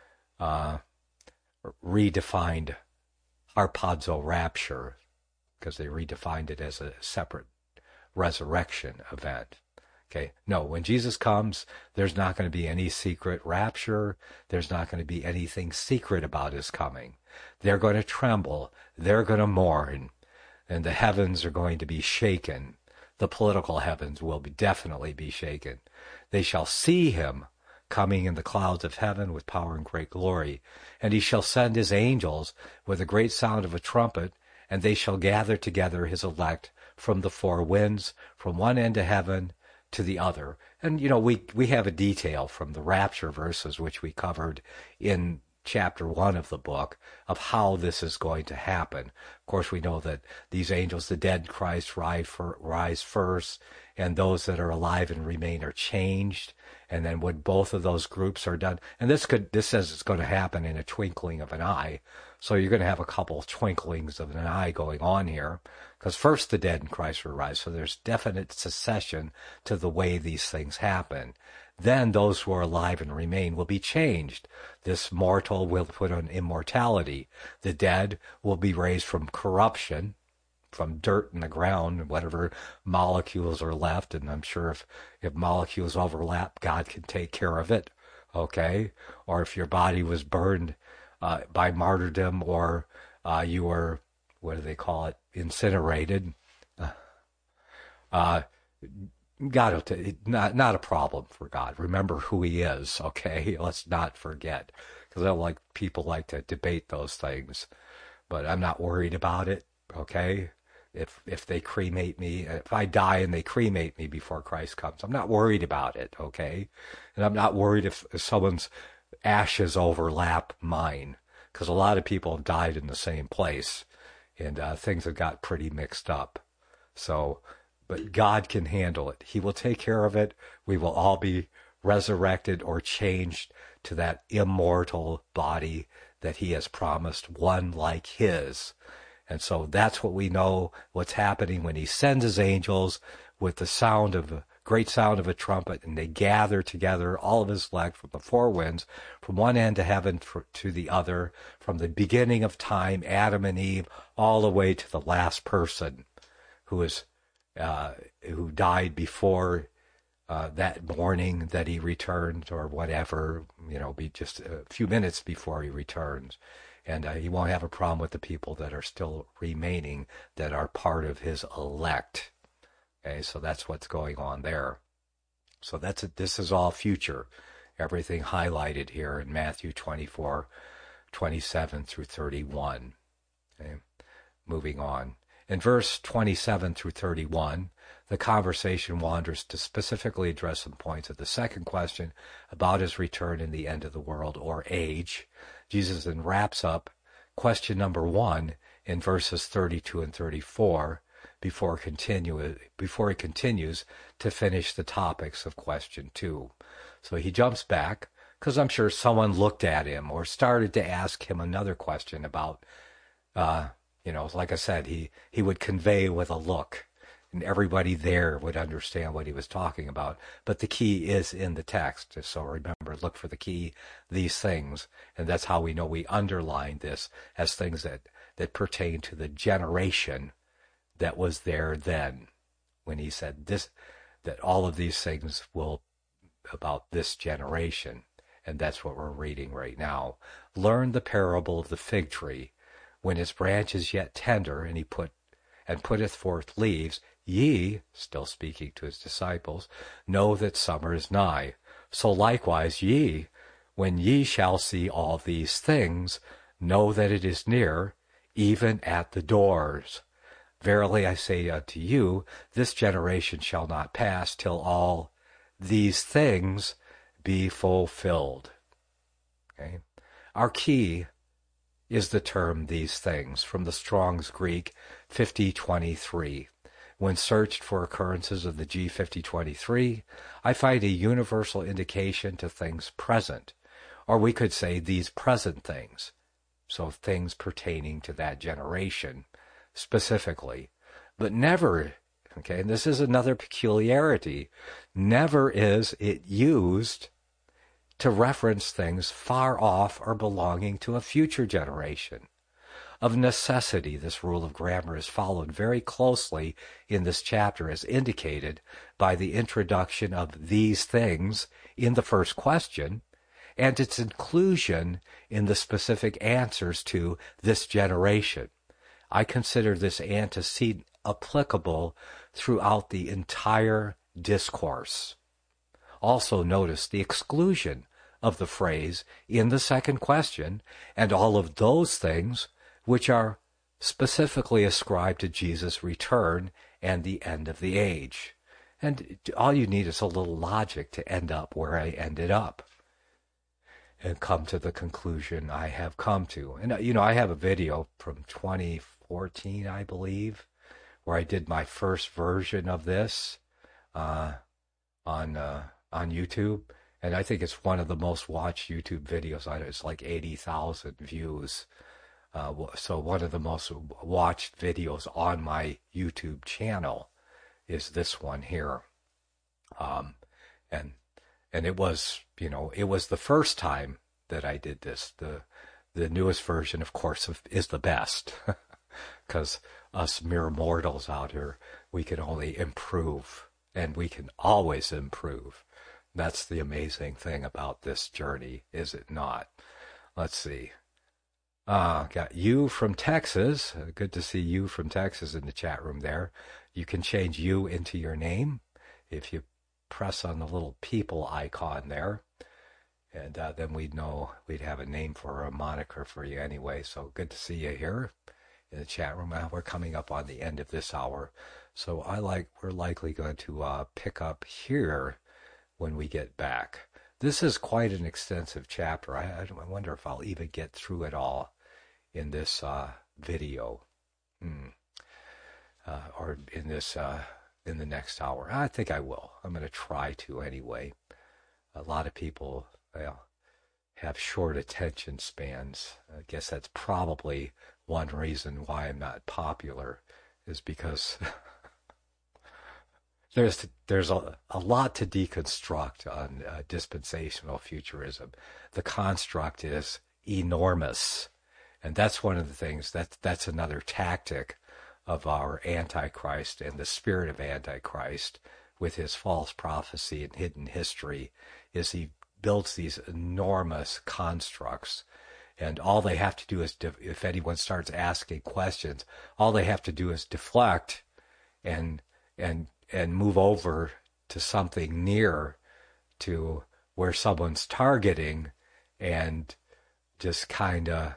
redefined harpazo rapture, because they redefined it as a separate resurrection event. Okay, no, when Jesus comes, there's not going to be any secret rapture. There's not going to be anything secret about his coming. They're going to tremble. They're going to mourn. And the heavens are going to be shaken. The political heavens will definitely be shaken. They shall see him coming in the clouds of heaven with power and great glory. And he shall send his angels with a great sound of a trumpet, and they shall gather together his elect from the four winds, from one end of heaven to the other. And, we have a detail from the rapture verses, which we covered in chapter 1 of the book, of how this is going to happen. Of course, we know that these angels, the dead in Christ, rise first, and those that are alive and remain are changed. And then when both of those groups are done, and this says it's going to happen in a twinkling of an eye. So you're going to have a couple of twinklings of an eye going on here, because first the dead in Christ will rise. So there's definite succession to the way these things happen. Then those who are alive and remain will be changed. This mortal will put on immortality. The dead will be raised from corruption, from dirt in the ground, whatever molecules are left. And I'm sure if molecules overlap, God can take care of it. Okay? Or if your body was burned by martyrdom, or you were, what do they call it, incinerated, God, not a problem for God. Remember who he is, okay? Let's not forget, because people like to debate those things, but I'm not worried about it, okay? If they cremate me, if I die and they cremate me before Christ comes, I'm not worried about it, okay? And I'm not worried if someone's ashes overlap mine, because a lot of people have died in the same place, and things have got pretty mixed up. So, but God can handle it. He will take care of it. We will all be resurrected or changed to that immortal body that he has promised, one like his. And so that's what we know, what's happening when he sends his angels with the great sound of a trumpet, and they gather together all of his elect from the four winds, from one end of heaven to the other, from the beginning of time, Adam and Eve, all the way to the last person who died before that morning that he returned, or whatever, be just a few minutes before he returns. And he won't have a problem with the people that are still remaining, that are part of his elect. Okay, so that's what's going on there. So this is all future. Everything highlighted here in Matthew 24:27 through 31. Okay, moving on. In verse 27 through 31, the conversation wanders to specifically address some points of the second question about his return in the end of the world, or age. Jesus then wraps up question number 1 in verses 32 and 34 before he continues to finish the topics of question 2. So he jumps back, because I'm sure someone looked at him or started to ask him another question about, like I said, he would convey with a look, and everybody there would understand what he was talking about. But the key is in the text. So remember, look for the key, these things. And that's how we know we underline this as things that pertain to the generation that was there then, when he said this, that all of these things will about this generation. And that's what we're reading right now. Learn the parable of the fig tree. When its branch is yet tender, and he putteth forth leaves, ye, still speaking to his disciples, know that summer is nigh. So likewise ye, when ye shall see all these things, know that it is near, even at the doors. Verily I say unto you, this generation shall not pass till all these things be fulfilled. Okay? Our key is the term these things, from the Strong's Greek 5023. When searched for occurrences of the G5023, I find a universal indication to things present, or we could say these present things, so things pertaining to that generation specifically. But never, okay, and this is another peculiarity, never is it used to reference things far off or belonging to a future generation. Of necessity, this rule of grammar is followed very closely in this chapter, as indicated by the introduction of these things in the first question, and its inclusion in the specific answers to this generation. I consider this antecedent applicable throughout the entire discourse. Also notice the exclusion of the phrase in the second question and all of those things which are specifically ascribed to Jesus' return and the end of the age. And all you need is a little logic to end up where I ended up and come to the conclusion I have come to. And, I have a video from 2014, I believe, where I did my first version of this on YouTube. And I think it's one of the most watched YouTube videos. It's like 80,000 views. So one of the most watched videos on my YouTube channel is this one here. And it was, it was the first time that I did this. The newest version, of course, is the best. Because us mere mortals out here, we can only improve. And we can always improve. That's the amazing thing about this journey, is it not? Let's see. Got you from Texas. Good to see you from Texas in the chat room there. You can change you into your name if you press on the little people icon there. And then we'd know we'd have a name for a moniker for you anyway. So good to see you here in the chat room. We're coming up on the end of this hour. So we're likely going to pick up here when we get back. This is quite an extensive chapter. I wonder if I'll even get through it all in this video, or in the next hour. I think I will. I'm going to try to anyway. A lot of people have short attention spans. I guess that's probably one reason why I'm not popular, is because there's a lot to deconstruct on dispensational futurism. The construct is enormous, and that's one of the things that's another tactic of our Antichrist and the spirit of Antichrist with his false prophecy and hidden history, is he builds these enormous constructs, and all they have to do is, if anyone starts asking questions, all they have to do is deflect and move over to something near to where someone's targeting, and just kind of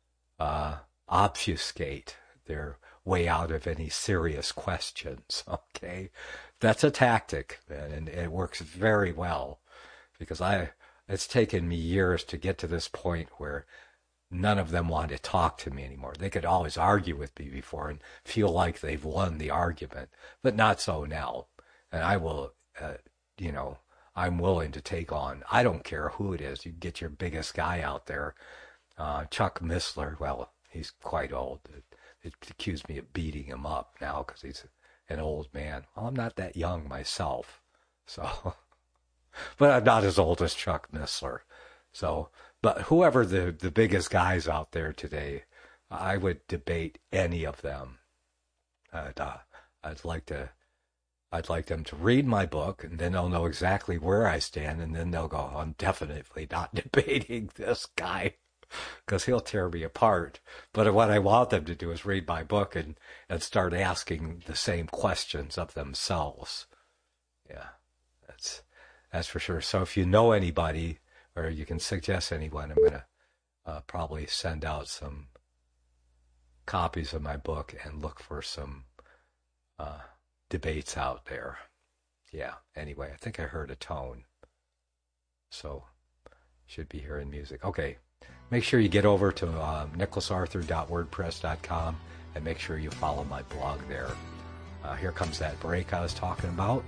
obfuscate their way out of any serious questions. Okay, that's a tactic, and it works very well, because it's taken me years to get to this point where none of them want to talk to me anymore. They could always argue with me before and feel like they've won the argument, but not so now. And I will, I'm willing to take on, I don't care who it is. You can get your biggest guy out there. Chuck Missler, well, he's quite old. They accuse me of beating him up now because he's an old man. Well, I'm not that young myself, so, but I'm not as old as Chuck Missler. So, but whoever the biggest guys out there today, I would debate any of them. I'd like them to read my book, and then they'll know exactly where I stand, and then they'll go, I'm definitely not debating this guy, because he'll tear me apart. But what I want them to do is read my book and start asking the same questions of themselves. Yeah, that's for sure. So if you know anybody, or you can suggest anyone, I'm going to probably send out some copies of my book and look for some debates out there. Yeah, anyway, I think I heard a tone. So, should be hearing music. Okay, make sure you get over to nicholasarthur.wordpress.com and make sure you follow my blog there. Here comes that break I was talking about.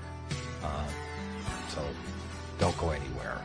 So, don't go anywhere.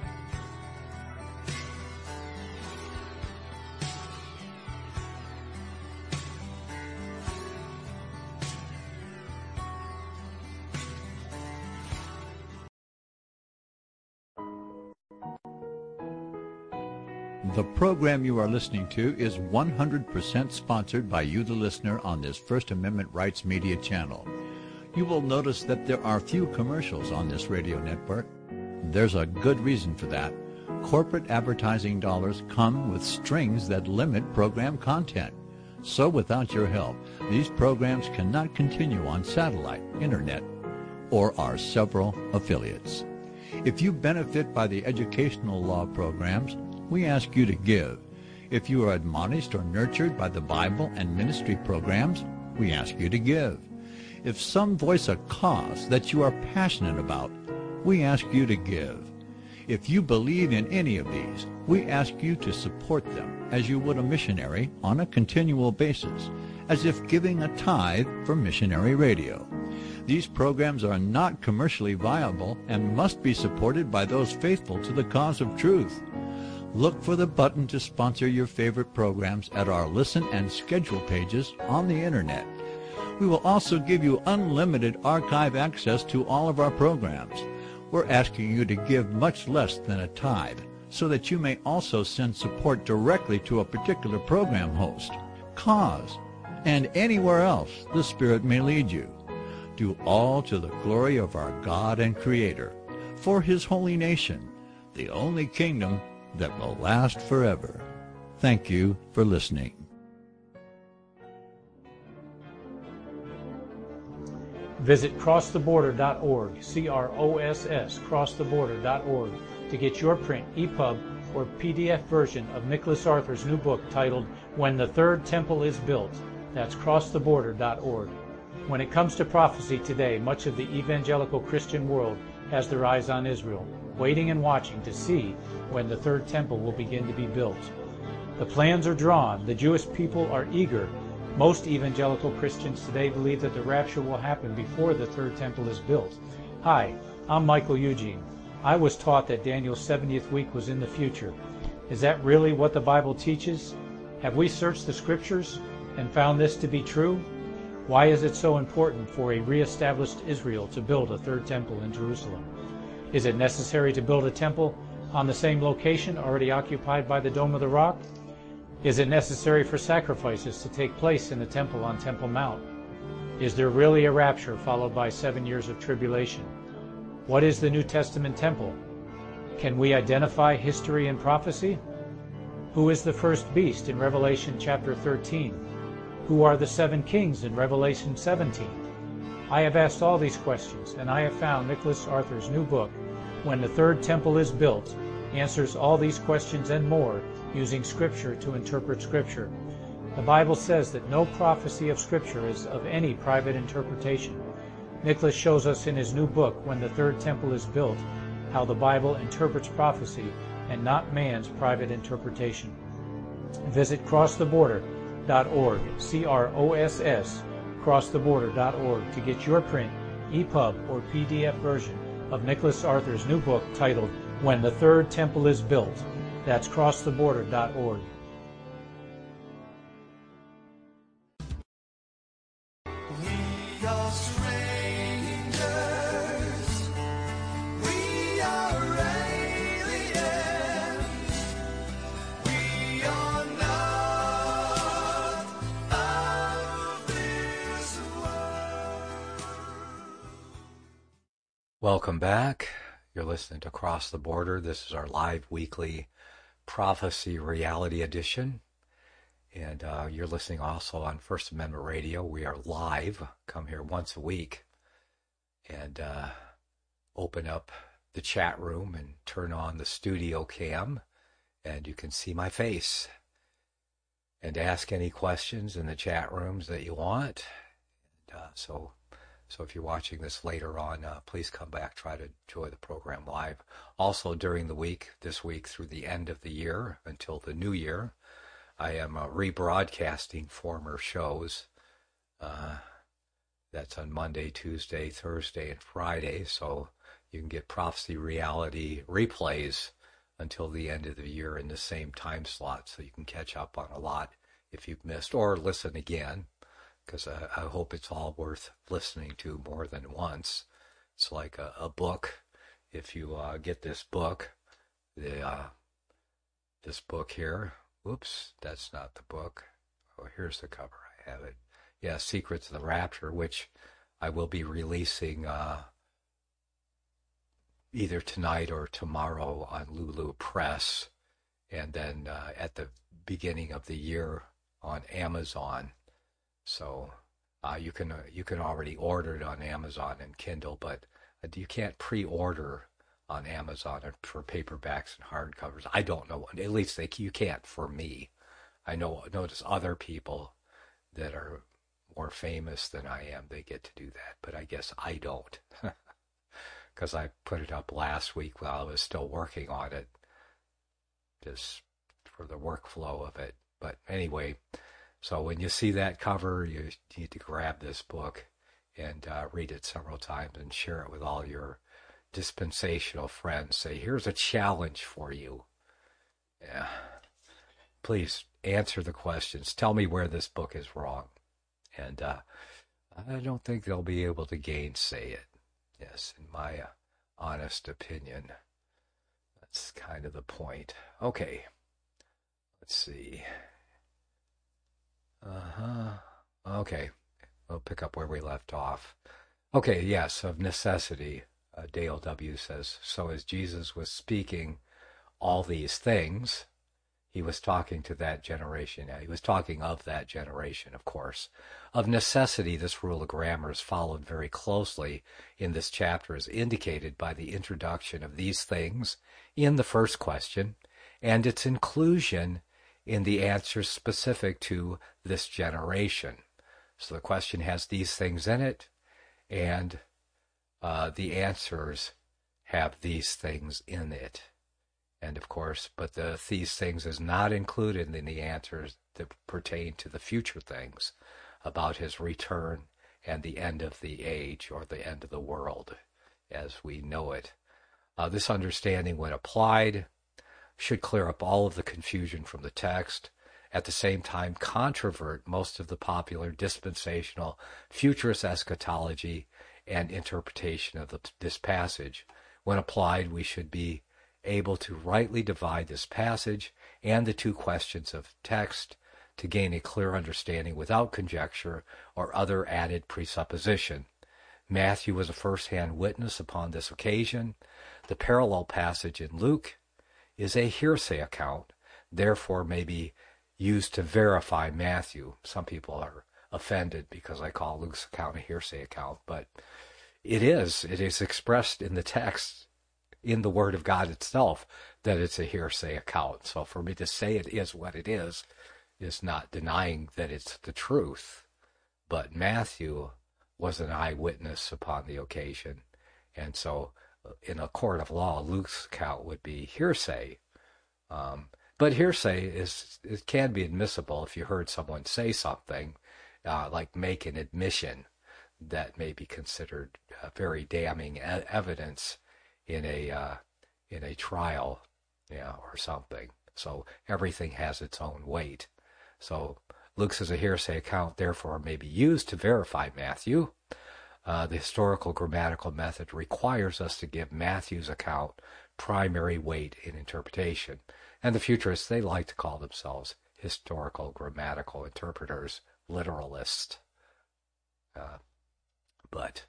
The program you are listening to is 100% sponsored by you, the listener, on this First Amendment Rights Media channel. You will notice that there are few commercials on this radio network. There's a good reason for that. Corporate advertising dollars come with strings that limit program content. So without your help, these programs cannot continue on satellite, internet, or our several affiliates. If you benefit by the educational law programs, we ask you to give. If you are admonished or nurtured by the Bible and ministry programs, we ask you to give. If some voice a cause that you are passionate about, we ask you to give. If you believe in any of these, we ask you to support them as you would a missionary on a continual basis, as if giving a tithe for missionary radio. These programs are not commercially viable and must be supported by those faithful to the cause of truth. Look for the button to sponsor your favorite programs at our listen and schedule pages on the internet. We will also give you unlimited archive access to all of our programs. We're asking you to give much less than a tithe so that you may also send support directly to a particular program host, cause, and anywhere else the Spirit may lead you. Do all to the glory of our God and Creator, for His holy nation, the only kingdom that will last forever. Thank you for listening. Visit crosstheborder.org, CROSS, crosstheborder.org, to get your print, EPUB, or PDF version of Nicholas Arthur's new book titled When the Third Temple is Built. That's crosstheborder.org. When it comes to prophecy today, much of the evangelical Christian world has their eyes on Israel, waiting and watching to see when the third temple will begin to be built. The plans are drawn. The Jewish people are eager. Most evangelical Christians today believe that the rapture will happen before the third temple is built. Hi, I'm Michael Eugene. I was taught that Daniel's 70th week was in the future. Is that really what the Bible teaches? Have we searched the Scriptures and found this to be true? Why is it so important for a re-established Israel to build a third temple in Jerusalem? Is it necessary to build a temple on the same location already occupied by the Dome of the Rock? Is it necessary for sacrifices to take place in the temple on Temple Mount? Is there really a rapture followed by 7 years of tribulation? What is the New Testament temple? Can we identify history and prophecy? Who is the first beast in Revelation chapter 13? Who are the 7 kings in Revelation 17? I have asked all these questions, and I have found Nicholas Arthur's new book, When the Third Temple is Built, answers all these questions and more using Scripture to interpret Scripture. The Bible says that no prophecy of Scripture is of any private interpretation. Nicholas shows us in his new book, When the Third Temple is Built, how the Bible interprets prophecy and not man's private interpretation. Visit crosstheborder.org, CROSS, crosstheborder.org, to get your print, EPUB, or PDF version of Nicholas Arthur's new book titled When the Third Temple is Built. That's crosstheborder.org. We are strangers. We are aliens. We are not of this world. Welcome back. You're listening to Cross the Border. This is our live weekly Prophecy Reality Edition. And you're listening also on First Amendment Radio. We are live. Come here once a week and open up the chat room and turn on the studio cam, and you can see my face and ask any questions in the chat rooms that you want. So if you're watching this later on, please come back, try to enjoy the program live. Also during the week, this week through the end of the year until the new year, I am rebroadcasting former shows. That's on Monday, Tuesday, Thursday, and Friday. So you can get Prophecy Reality replays until the end of the year in the same time slot. So you can catch up on a lot if you've missed, or listen again, because I hope it's all worth listening to more than once. It's like a book. If you get this book, this book here. Whoops, that's not the book. Oh, here's the cover. I have it. Yeah, Secrets of the Rapture, which I will be releasing either tonight or tomorrow on Lulu Press, and then at the beginning of the year on Amazon. So you can already order it on Amazon and Kindle, but you can't pre-order on Amazon for paperbacks and hardcovers. I don't know. At least you can't for me. I notice other people that are more famous than I am, they get to do that, but I guess I don't. Because I put it up last week while I was still working on it, just for the workflow of it. But anyway, so when you see that cover, you need to grab this book and read it several times and share it with all your dispensational friends. Say, here's a challenge for you. Yeah. Please answer the questions. Tell me where this book is wrong. And I don't think they'll be able to gainsay it. Yes, in my honest opinion. That's kind of the point. Okay. Let's see. Okay. We'll pick up where we left off. Okay, yes, of necessity. Dale W. says, so as Jesus was speaking all these things, he was talking to that generation. He was talking of that generation, of course. Of necessity, this rule of grammar is followed very closely in this chapter, as indicated by the introduction of these things in the first question, and its inclusion in the answers specific to this generation. So the question has these things in it, and the answers have these things in it. And of course, but these things is not included in the answers that pertain to the future things about his return and the end of the age, or the end of the world as we know it. This understanding, when applied, should clear up all of the confusion from the text, at the same time controvert most of the popular dispensational futurist eschatology and interpretation of this passage. When applied, we should be able to rightly divide this passage and the two questions of text to gain a clear understanding without conjecture or other added presupposition. Matthew was a first-hand witness upon this occasion. The parallel passage in Luke is a hearsay account, therefore may be used to verify Matthew. Some people are offended because I call Luke's account a hearsay account, but it is expressed in the text, in the Word of God itself, that it's a hearsay account. So for me to say it is what it is not denying that it's the truth. But Matthew was an eyewitness upon the occasion, and so in a court of law, Luke's account would be hearsay. But hearsay it can be admissible if you heard someone say something, like make an admission that may be considered very damning evidence in a trial, or something. So everything has its own weight. So Luke's is a hearsay account, therefore may be used to verify Matthew. The historical grammatical method requires us to give Matthew's account primary weight in interpretation. And the futurists, they like to call themselves historical grammatical interpreters, literalists. But,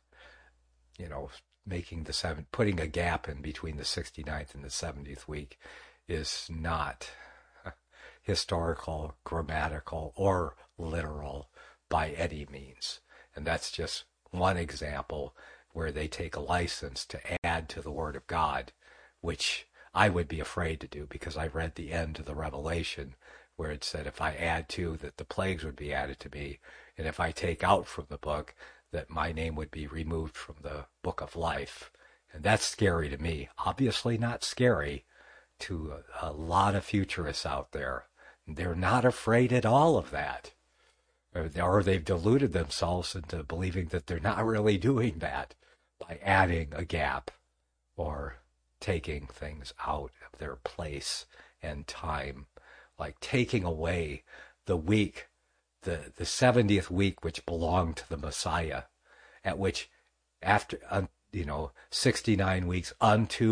putting a gap in between the 69th and the 70th week is not historical, grammatical, or literal by any means. And that's just one example where they take a license to add to the Word of God, which I would be afraid to do, because I read the end of the Revelation where it said if I add to, that the plagues would be added to me, and if I take out from the book, that my name would be removed from the book of life. And that's scary to me. Obviously not scary to a lot of futurists out there. They're not afraid at all of that. Or they've deluded themselves into believing that they're not really doing that by adding a gap or taking things out of their place and time, like taking away the week, the 70th week, which belonged to the Messiah, at which after 69 weeks unto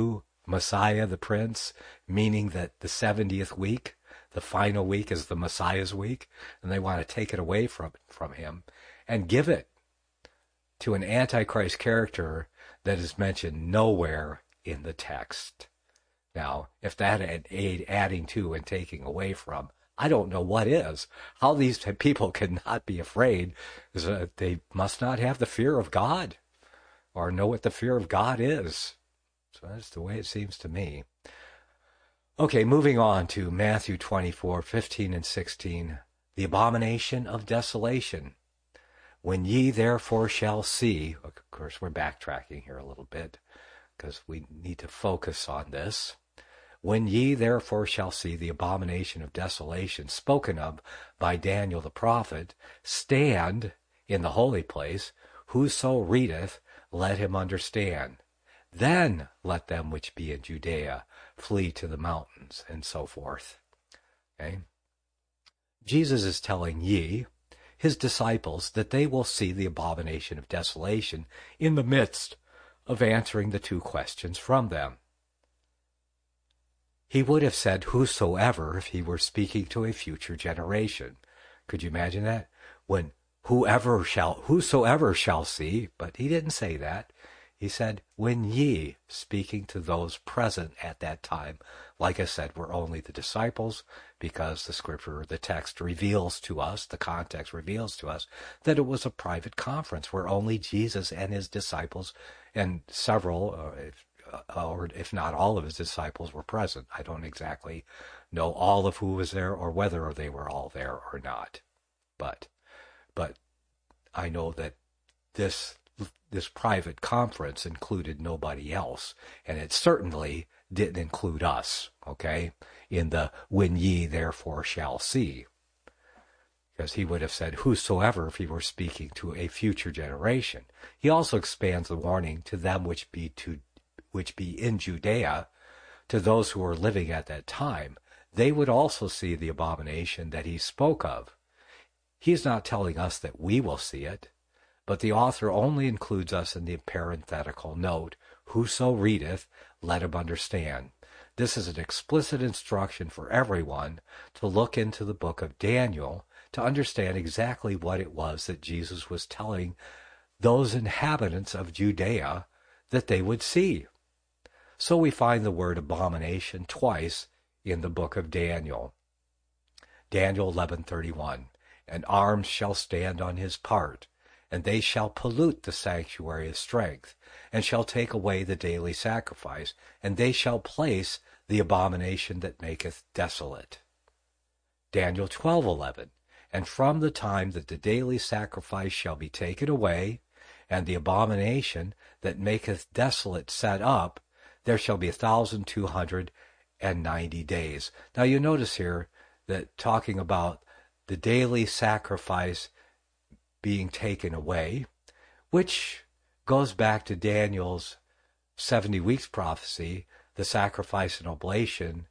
Messiah the Prince, meaning that the 70th week, the final week, is the Messiah's week, and they want to take it away from him and give it to an Antichrist character that is mentioned nowhere in the text. Now, if that ain't adding to and taking away from, I don't know what is. How these people cannot be afraid is that they must not have the fear of God or know what the fear of God is. So that's the way it seems to me. Okay, moving on to Matthew 24:15 and 16. The abomination of desolation. When ye therefore shall see, of course we're backtracking here a little bit because we need to focus on this. When ye therefore shall see the abomination of desolation spoken of by Daniel the prophet, stand in the holy place, whoso readeth, let him understand. Then let them which be in Judea flee to the mountains, and so forth. Okay? Jesus is telling ye, his disciples, that they will see the abomination of desolation in the midst of answering the two questions from them. He would have said whosoever if he were speaking to a future generation. Could you imagine that? When whosoever shall see, but he didn't say that. He said, when ye, speaking to those present at that time. Like I said, we're only the disciples, because the scripture, the text reveals to us, the context reveals to us, that it was a private conference where only Jesus and his disciples and several, or if not all of his disciples, were present. I don't exactly know all of who was there or whether they were all there or not. But I know that this private conference included nobody else, and it certainly didn't include us, okay, in the when ye therefore shall see. Because he would have said whosoever if he were speaking to a future generation. He also expands the warning to them which be in Judea, to those who were living at that time. They would also see the abomination that he spoke of. He's not telling us that we will see it, but the author only includes us in the parenthetical note, whoso readeth, let him understand. This is an explicit instruction for everyone to look into the book of Daniel to understand exactly what it was that Jesus was telling those inhabitants of Judea that they would see. So we find the word abomination twice in the book of Daniel. Daniel 11:31, and arms shall stand on his part, and they shall pollute the sanctuary of strength, and shall take away the daily sacrifice, and they shall place the abomination that maketh desolate. Daniel 12:11, and from the time that the daily sacrifice shall be taken away, and the abomination that maketh desolate set up, there shall be 1,290 days. Now you notice here that talking about the daily sacrifice being taken away, which goes back to Daniel's 70 weeks prophecy, the sacrifice and oblation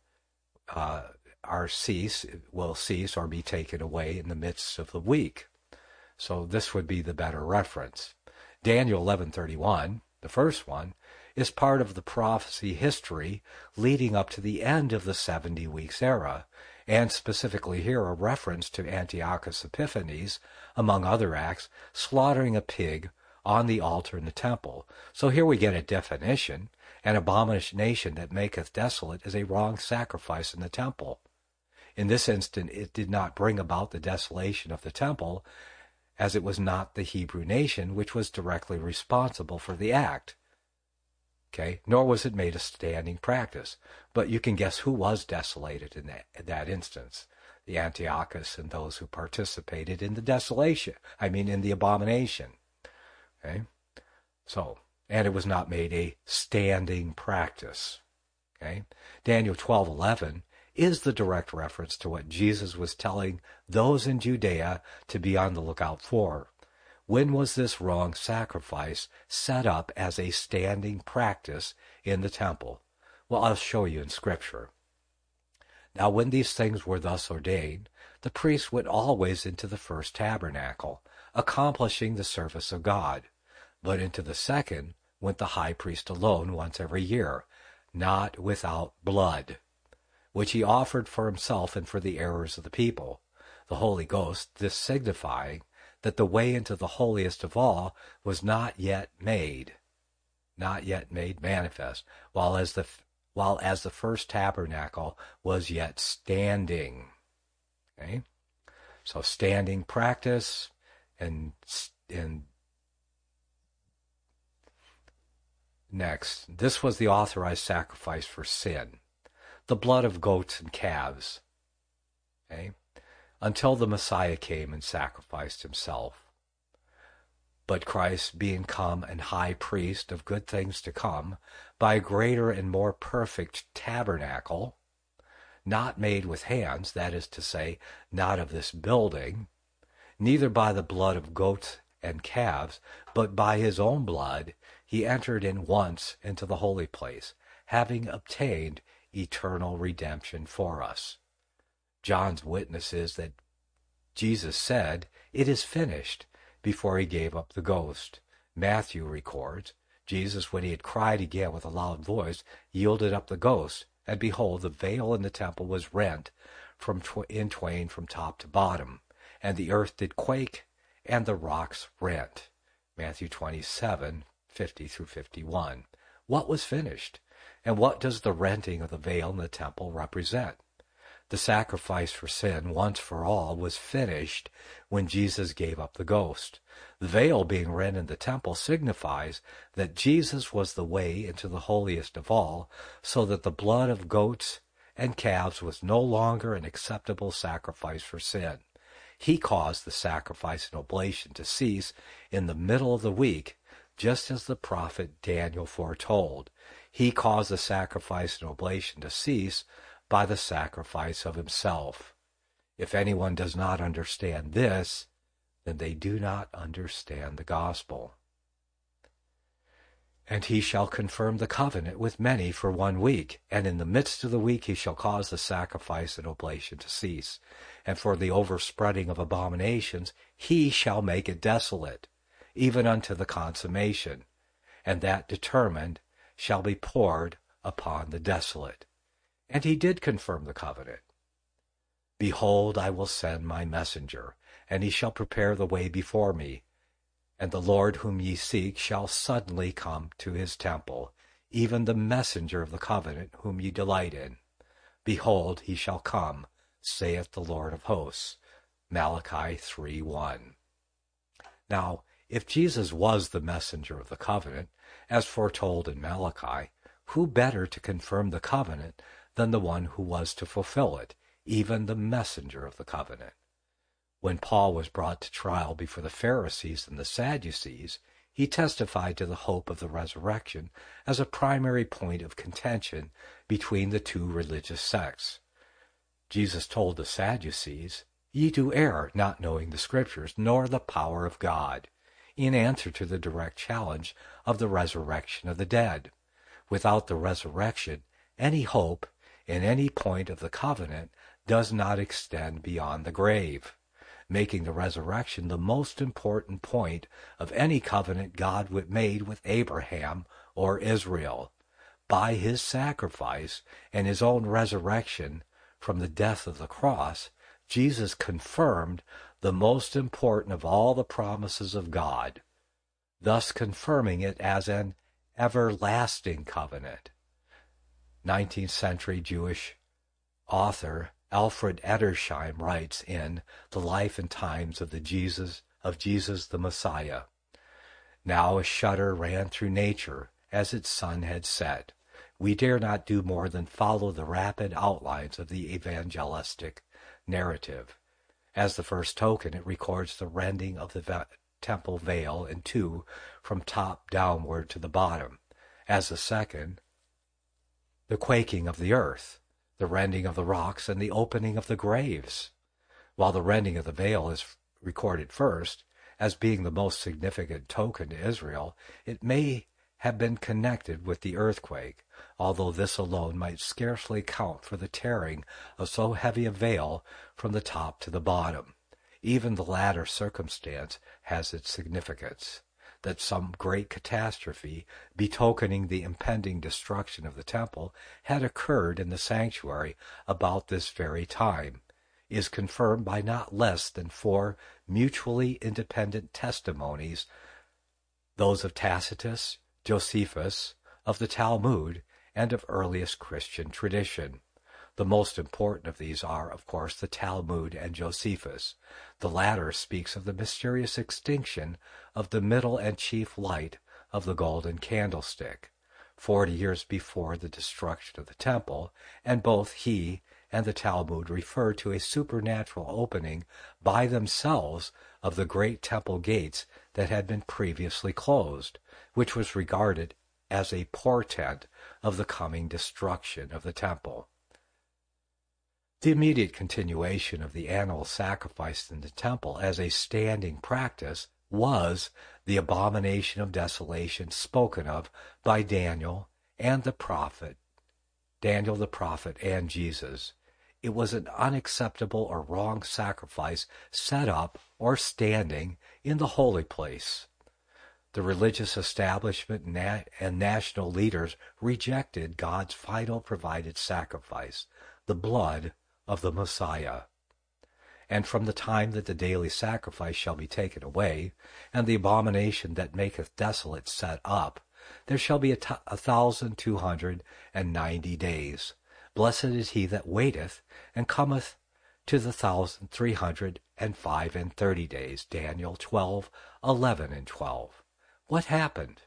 will cease or be taken away in the midst of the week. So this would be the better reference. Daniel 11:31, the first one, is part of the prophecy history leading up to the end of the 70 weeks era, and specifically here a reference to Antiochus Epiphanes, among other acts, slaughtering a pig on the altar in the temple. So here we get a definition. An abomination that maketh desolate is a wrong sacrifice in the temple. In this instant, it did not bring about the desolation of the temple, as it was not the Hebrew nation which was directly responsible for the act. Okay, nor was it made a standing practice. But you can guess who was desolated in that instance. The Antiochus and those who participated in the in the abomination. Okay, so, and it was not made a standing practice. Okay, Daniel 12:11 is the direct reference to what Jesus was telling those in Judea to be on the lookout for. When was this wrong sacrifice set up as a standing practice in the temple? Well, I'll show you in Scripture. Now when these things were thus ordained, the priest went always into the first tabernacle, accomplishing the service of God. But into the second went the high priest alone once every year, not without blood, which he offered for himself and for the errors of the people, the Holy Ghost, this signifying that the way into the holiest of all was not yet made manifest, while as the first tabernacle was yet standing. Okay? So standing practice and next, this was the authorized sacrifice for sin, the blood of goats and calves, okay, until the Messiah came and sacrificed himself. But Christ, being come and high priest of good things to come, by a greater and more perfect tabernacle, not made with hands, that is to say, not of this building, neither by the blood of goats and calves, but by his own blood, he entered in once into the holy place, having obtained eternal redemption for us. John's witness is that Jesus said, "It is finished," before he gave up the ghost. Matthew records, Jesus, when he had cried again with a loud voice, yielded up the ghost, and behold, the veil in the temple was rent in twain from top to bottom, and the earth did quake, and the rocks rent. Matthew 27:50-51. What was finished? And what does the renting of the veil in the temple represent? The sacrifice for sin, once for all, was finished when Jesus gave up the ghost. The veil being rent in the temple signifies that Jesus was the way into the holiest of all, so that the blood of goats and calves was no longer an acceptable sacrifice for sin. He caused the sacrifice and oblation to cease in the middle of the week, just as the prophet Daniel foretold. He caused the sacrifice and oblation to cease by the sacrifice of himself. If anyone does not understand this, then they do not understand the gospel. And he shall confirm the covenant with many for 1 week, and in the midst of the week he shall cause the sacrifice and oblation to cease. And for the overspreading of abominations he shall make it desolate, even unto the consummation, and that determined shall be poured upon the desolate. And he did confirm the covenant. Behold, I will send my messenger, and he shall prepare the way before me. And the Lord whom ye seek shall suddenly come to his temple, even the messenger of the covenant whom ye delight in. Behold, he shall come, saith the Lord of hosts. Malachi 3:1. Now, if Jesus was the messenger of the covenant, as foretold in Malachi, who better to confirm the covenant than the one who was to fulfill it, even the messenger of the covenant? When Paul was brought to trial before the Pharisees and the Sadducees, he testified to the hope of the resurrection as a primary point of contention between the two religious sects. Jesus told the Sadducees, "Ye do err, not knowing the Scriptures, nor the power of God," in answer to the direct challenge of the resurrection of the dead. Without the resurrection, any hope in any point of the covenant does not extend beyond the grave, making the resurrection the most important point of any covenant God made with Abraham or Israel. By his sacrifice and his own resurrection from the death of the cross, Jesus confirmed the most important of all the promises of God, thus confirming it as an everlasting covenant. 19th century Jewish author Alfred Edersheim writes in The Life and Times of Jesus the Messiah, "Now a shudder ran through nature as its sun had set. We dare not do more than follow the rapid outlines of the evangelistic narrative. As the first token, it records the rending of the temple veil in two from top downward to the bottom. As the second, the quaking of the earth, the rending of the rocks, and the opening of the graves. While the rending of the veil is recorded first, as being the most significant token to Israel, it may have been connected with the earthquake, although this alone might scarcely account for the tearing of so heavy a veil from the top to the bottom. Even the latter circumstance has its significance. that some great catastrophe, betokening the impending destruction of the temple, had occurred in the sanctuary about this very time, is confirmed by not less than 4 mutually independent testimonies, those of Tacitus, Josephus, of the Talmud, and of earliest Christian tradition. The most important of these are, of course, the Talmud and Josephus. The latter speaks of the mysterious extinction of the middle and chief light of the golden candlestick, 40 years before the destruction of the temple, and both he and the Talmud refer to a supernatural opening by themselves of the great temple gates that had been previously closed, which was regarded as a portent of the coming destruction of the temple. The immediate continuation of the animal sacrifice in the temple as a standing practice was the abomination of desolation spoken of by Daniel the prophet and Jesus. It was an unacceptable or wrong sacrifice set up or standing in the holy place. The religious establishment and national leaders rejected God's final provided sacrifice, the blood of the Messiah. And from the time that the daily sacrifice shall be taken away, and the abomination that maketh desolate set up, there shall be 1,290 days. Blessed is he that waiteth, and cometh to the 1,335 days. Daniel 12:11 and 12. What happened?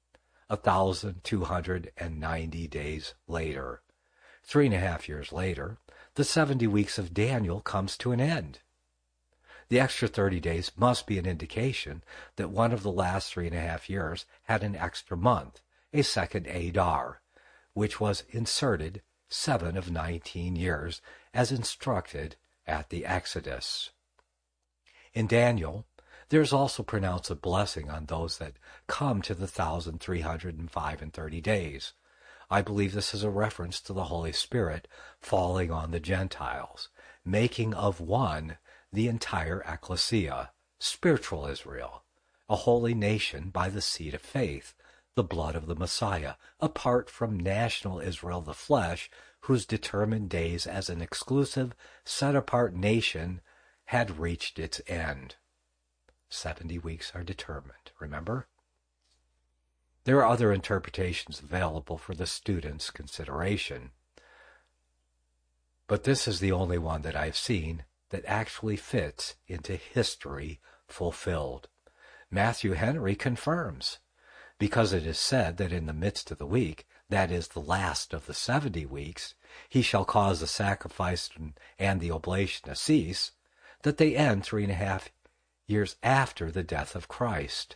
1,290 days later, 3.5 years later, the 70 weeks of Daniel comes to an end. The extra 30 days must be an indication that one of the last 3.5 years had an extra month, a second Adar, which was inserted 7 of 19 years, as instructed at the Exodus. In Daniel, there is also pronounced a blessing on those that come to the 1,335 days. I believe this is a reference to the Holy Spirit falling on the Gentiles, making of one the entire ecclesia, spiritual Israel, a holy nation by the seed of faith, the blood of the Messiah, apart from national Israel, the flesh, whose determined days as an exclusive, set-apart nation had reached its end. 70 weeks are determined, remember? There are other interpretations available for the student's consideration, but this is the only one that I've seen that actually fits into history fulfilled. Matthew Henry confirms, because it is said that in the midst of the week, that is the last of the 70 weeks, he shall cause the sacrifice and the oblation to cease, that they end 3.5 years after the death of Christ,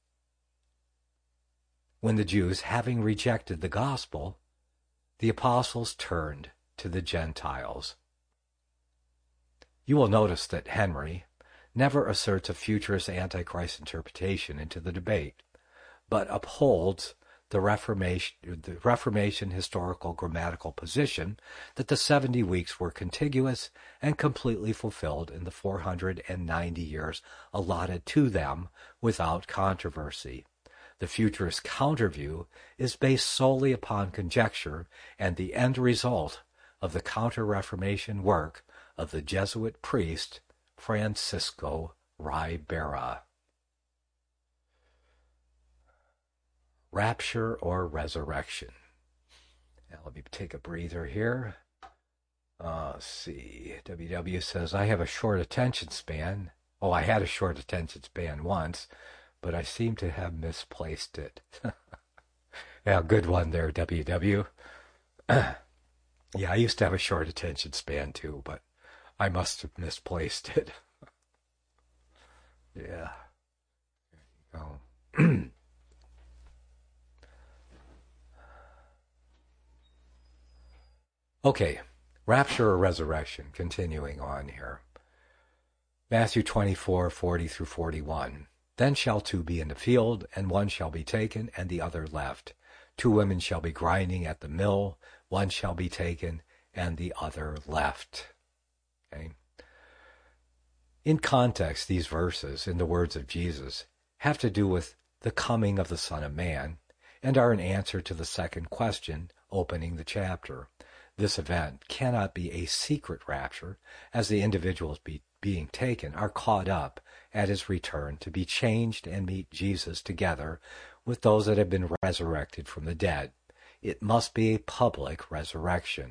when the Jews, having rejected the gospel, the apostles turned to the Gentiles. You will notice that Henry never asserts a futurist Antichrist interpretation into the debate, but upholds the Reformation historical grammatical position that the 70 weeks were contiguous and completely fulfilled in the 490 years allotted to them without controversy. The futurist counterview is based solely upon conjecture and the end result of the Counter-Reformation work of the Jesuit priest Francisco Ribera. Rapture or resurrection. Now let me take a breather here. Let's see. WW says, I have a short attention span. Oh, I had a short attention span once, but I seem to have misplaced it. Yeah, good one there, WW. Yeah, I used to have a short attention span too, but I must have misplaced it. Yeah. There you go. Okay, rapture or resurrection, continuing on here. Matthew 24:40 through 41. Then shall 2 be in the field, and 1 shall be taken, and the other left. 2 women shall be grinding at the mill, 1 shall be taken, and the other left. Okay. In context, these verses, in the words of Jesus, have to do with the coming of the Son of Man, and are an answer to the second question opening the chapter. This event cannot be a secret rapture, as the individuals being taken are caught up at his return to be changed and meet Jesus together with those that have been resurrected from the dead. It must be a public resurrection.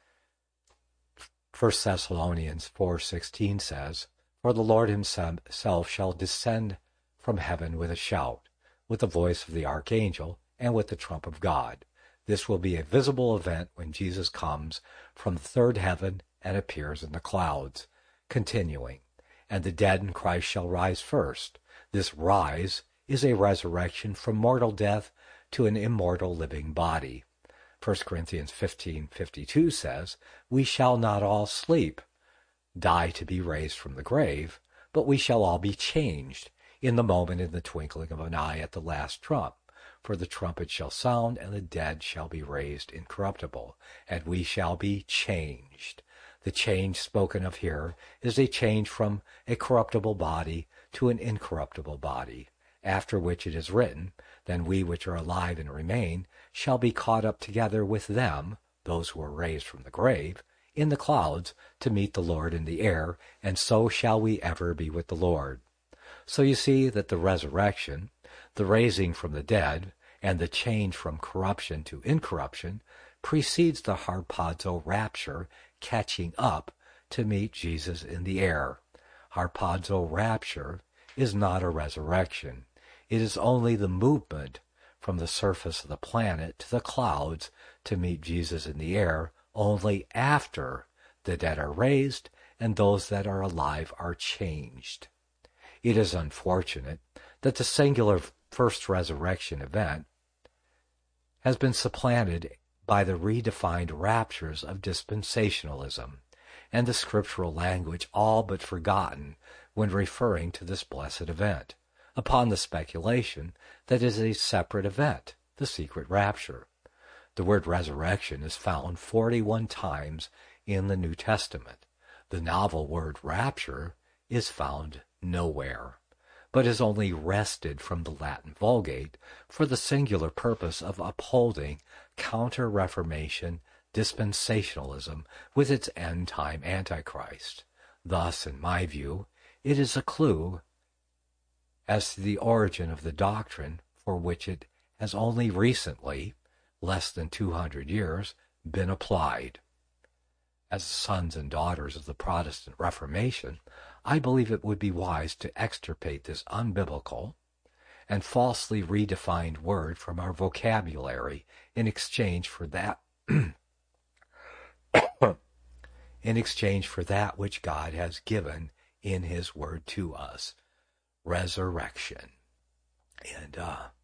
1 Thessalonians 4:16 says, "For the Lord himself shall descend from heaven with a shout, with the voice of the archangel, and with the trump of God. This will be a visible event when Jesus comes from the third heaven and appears in the clouds." Continuing, "And the dead in Christ shall rise first. This rise is a resurrection from mortal death to an immortal living body." 1 Corinthians 15:52 says, "We shall not all sleep, die to be raised from the grave, but we shall all be changed in the moment, in the twinkling of an eye, at the last trump. For the trumpet shall sound, and the dead shall be raised incorruptible, and we shall be changed." The change spoken of here is a change from a corruptible body to an incorruptible body, after which it is written, "Then we which are alive and remain shall be caught up together with them," those who are raised from the grave, "in the clouds to meet the Lord in the air, and so shall we ever be with the Lord." So you see that the resurrection, the raising from the dead, and the change from corruption to incorruption precedes the harpazo rapture, catching up to meet Jesus in the air. Harpazo rapture is not a resurrection. It is only the movement from the surface of the planet to the clouds to meet Jesus in the air, only after the dead are raised and those that are alive are changed. It is unfortunate that the singular first resurrection event has been supplanted by the redefined raptures of dispensationalism, and the scriptural language all but forgotten when referring to this blessed event, upon the speculation that it is a separate event, the secret rapture. The word resurrection is found 41 times in the New Testament. The novel word rapture is found nowhere, but is only wrested from the Latin Vulgate for the singular purpose of upholding counter-Reformation dispensationalism with its end-time Antichrist. Thus, in my view, it is a clue as to the origin of the doctrine for which it has only recently, less than 200 years, been applied. As the sons and daughters of the Protestant Reformation, I believe it would be wise to extirpate this unbiblical and falsely redefined word from our vocabulary in exchange for that which God has given in his word to us, resurrection. And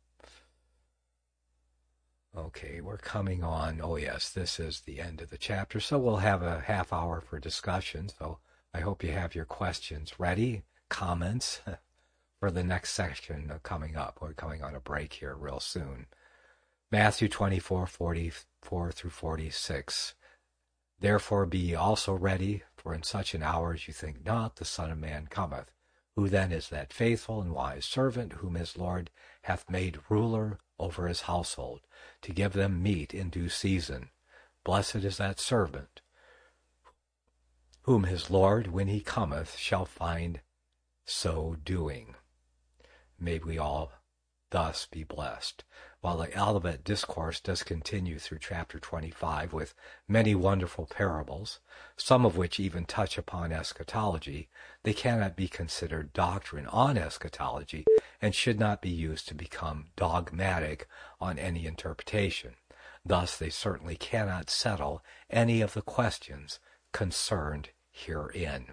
okay, we're coming on. Oh yes, this is the end of the chapter, so we'll have a half hour for discussion. So I hope you have your questions ready, comments for the next section coming up. We're coming on a break here real soon. Matthew 24:44 through 46. "Therefore be ye also ready, for in such an hour as you think not, the Son of Man cometh. Who then is that faithful and wise servant, whom his Lord hath made ruler over his household, to give them meat in due season? Blessed is that servant, whom his Lord, when he cometh, shall find so doing." May we all thus be blessed. While the Olivet Discourse does continue through chapter 25 with many wonderful parables, some of which even touch upon eschatology, they cannot be considered doctrine on eschatology and should not be used to become dogmatic on any interpretation. Thus, they certainly cannot settle any of the questions concerned herein.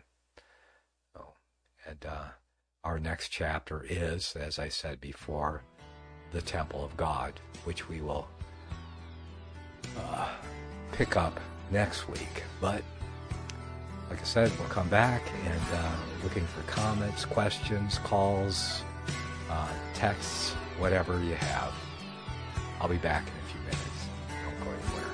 And our next chapter is, as I said before, the Temple of God, which we will pick up next week. But like I said, we'll come back and looking for comments, questions, calls, texts, whatever you have. I'll be back in a few minutes. Don't go anywhere.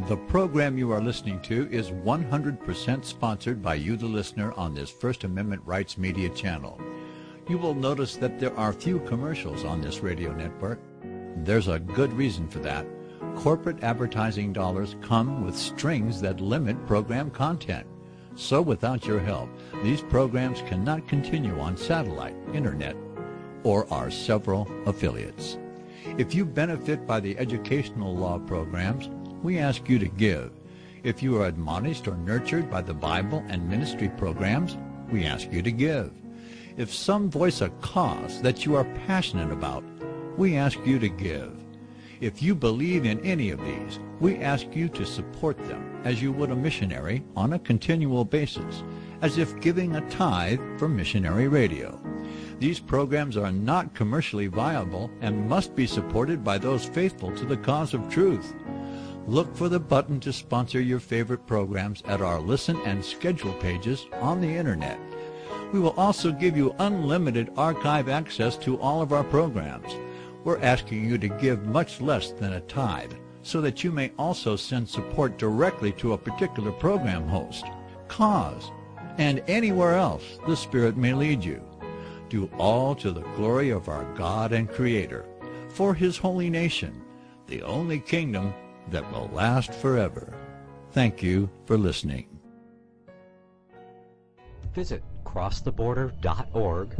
The program you are listening to is 100% sponsored by you, the listener, on this First Amendment Rights Media channel. You will notice that there are few commercials on this radio network. There's a good reason for that. Corporate advertising dollars come with strings that limit program content. So without your help, these programs cannot continue on satellite, internet, or our several affiliates. If you benefit by the educational law programs, we ask you to give. If you are admonished or nurtured by the Bible and ministry programs, we ask you to give. If some voice a cause that you are passionate about, we ask you to give. If you believe in any of these, we ask you to support them as you would a missionary on a continual basis, as if giving a tithe for missionary radio. These programs are not commercially viable and must be supported by those faithful to the cause of truth. Look for the button to sponsor your favorite programs at our listen and schedule pages on the internet. We will also give you unlimited archive access to all of our programs. We're asking you to give much less than a tithe so that you may also send support directly to a particular program host, cause, and anywhere else the Spirit may lead you. Do all to the glory of our God and Creator, for His holy nation, the only kingdom that will last forever. Thank you for listening. Visit crosstheborder.org,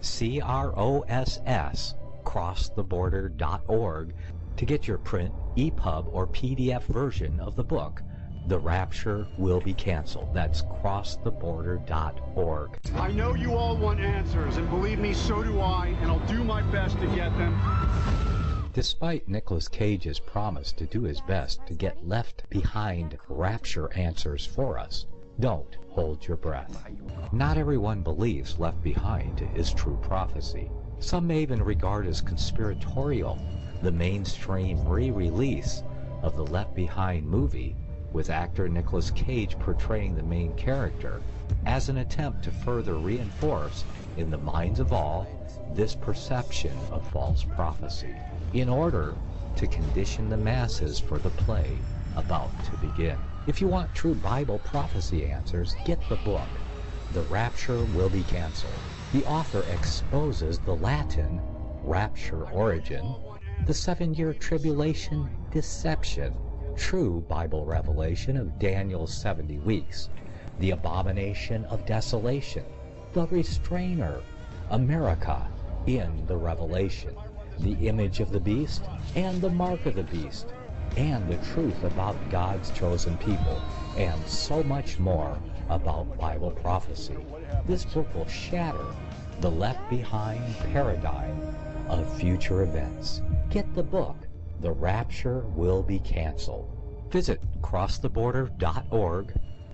CROSS, crosstheborder.org, to get your print, EPUB, or PDF version of the book, The Rapture Will Be Canceled. That's crosstheborder.org. I know you all want answers, and believe me, so do I, and I'll do my best to get them. Despite Nicolas Cage's promise to do his best to get left behind rapture answers for us, don't hold your breath. Not everyone believes Left Behind is true prophecy. Some may even regard as conspiratorial the mainstream re-release of the Left Behind movie with actor Nicolas Cage portraying the main character as an attempt to further reinforce in the minds of all this perception of false prophecy, in order to condition the masses for the play about to begin. If you want true Bible prophecy answers, get the book, The Rapture Will Be Canceled. The author exposes the Latin rapture origin, the 7-year tribulation deception, true Bible revelation of Daniel's 70 weeks, the abomination of desolation, the restrainer, America in the Revelation, the image of the beast and the mark of the beast, and the truth about God's chosen people, and so much more about Bible prophecy. This book will shatter the Left Behind paradigm of future events. Get the book, The Rapture Will Be Canceled. Visit crosstheborder.org,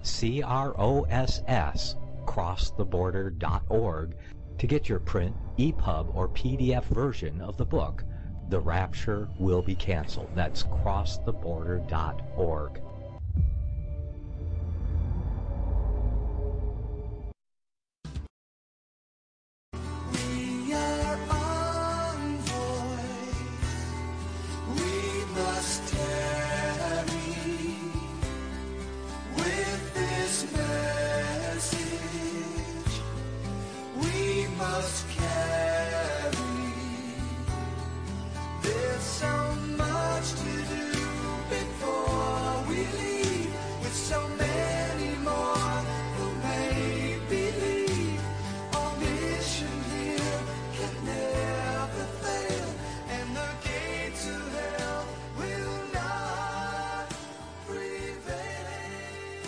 CROSS, crosstheborder.org, to get your print, EPUB, or PDF version of the book, The Rapture Will Be Canceled. That's crosstheborder.org. We are envoys. We must tarry with this message. We must carry. There's so much to do before we leave, with so many more who may believe. Our mission here can never fail, and the gates of hell will not prevail.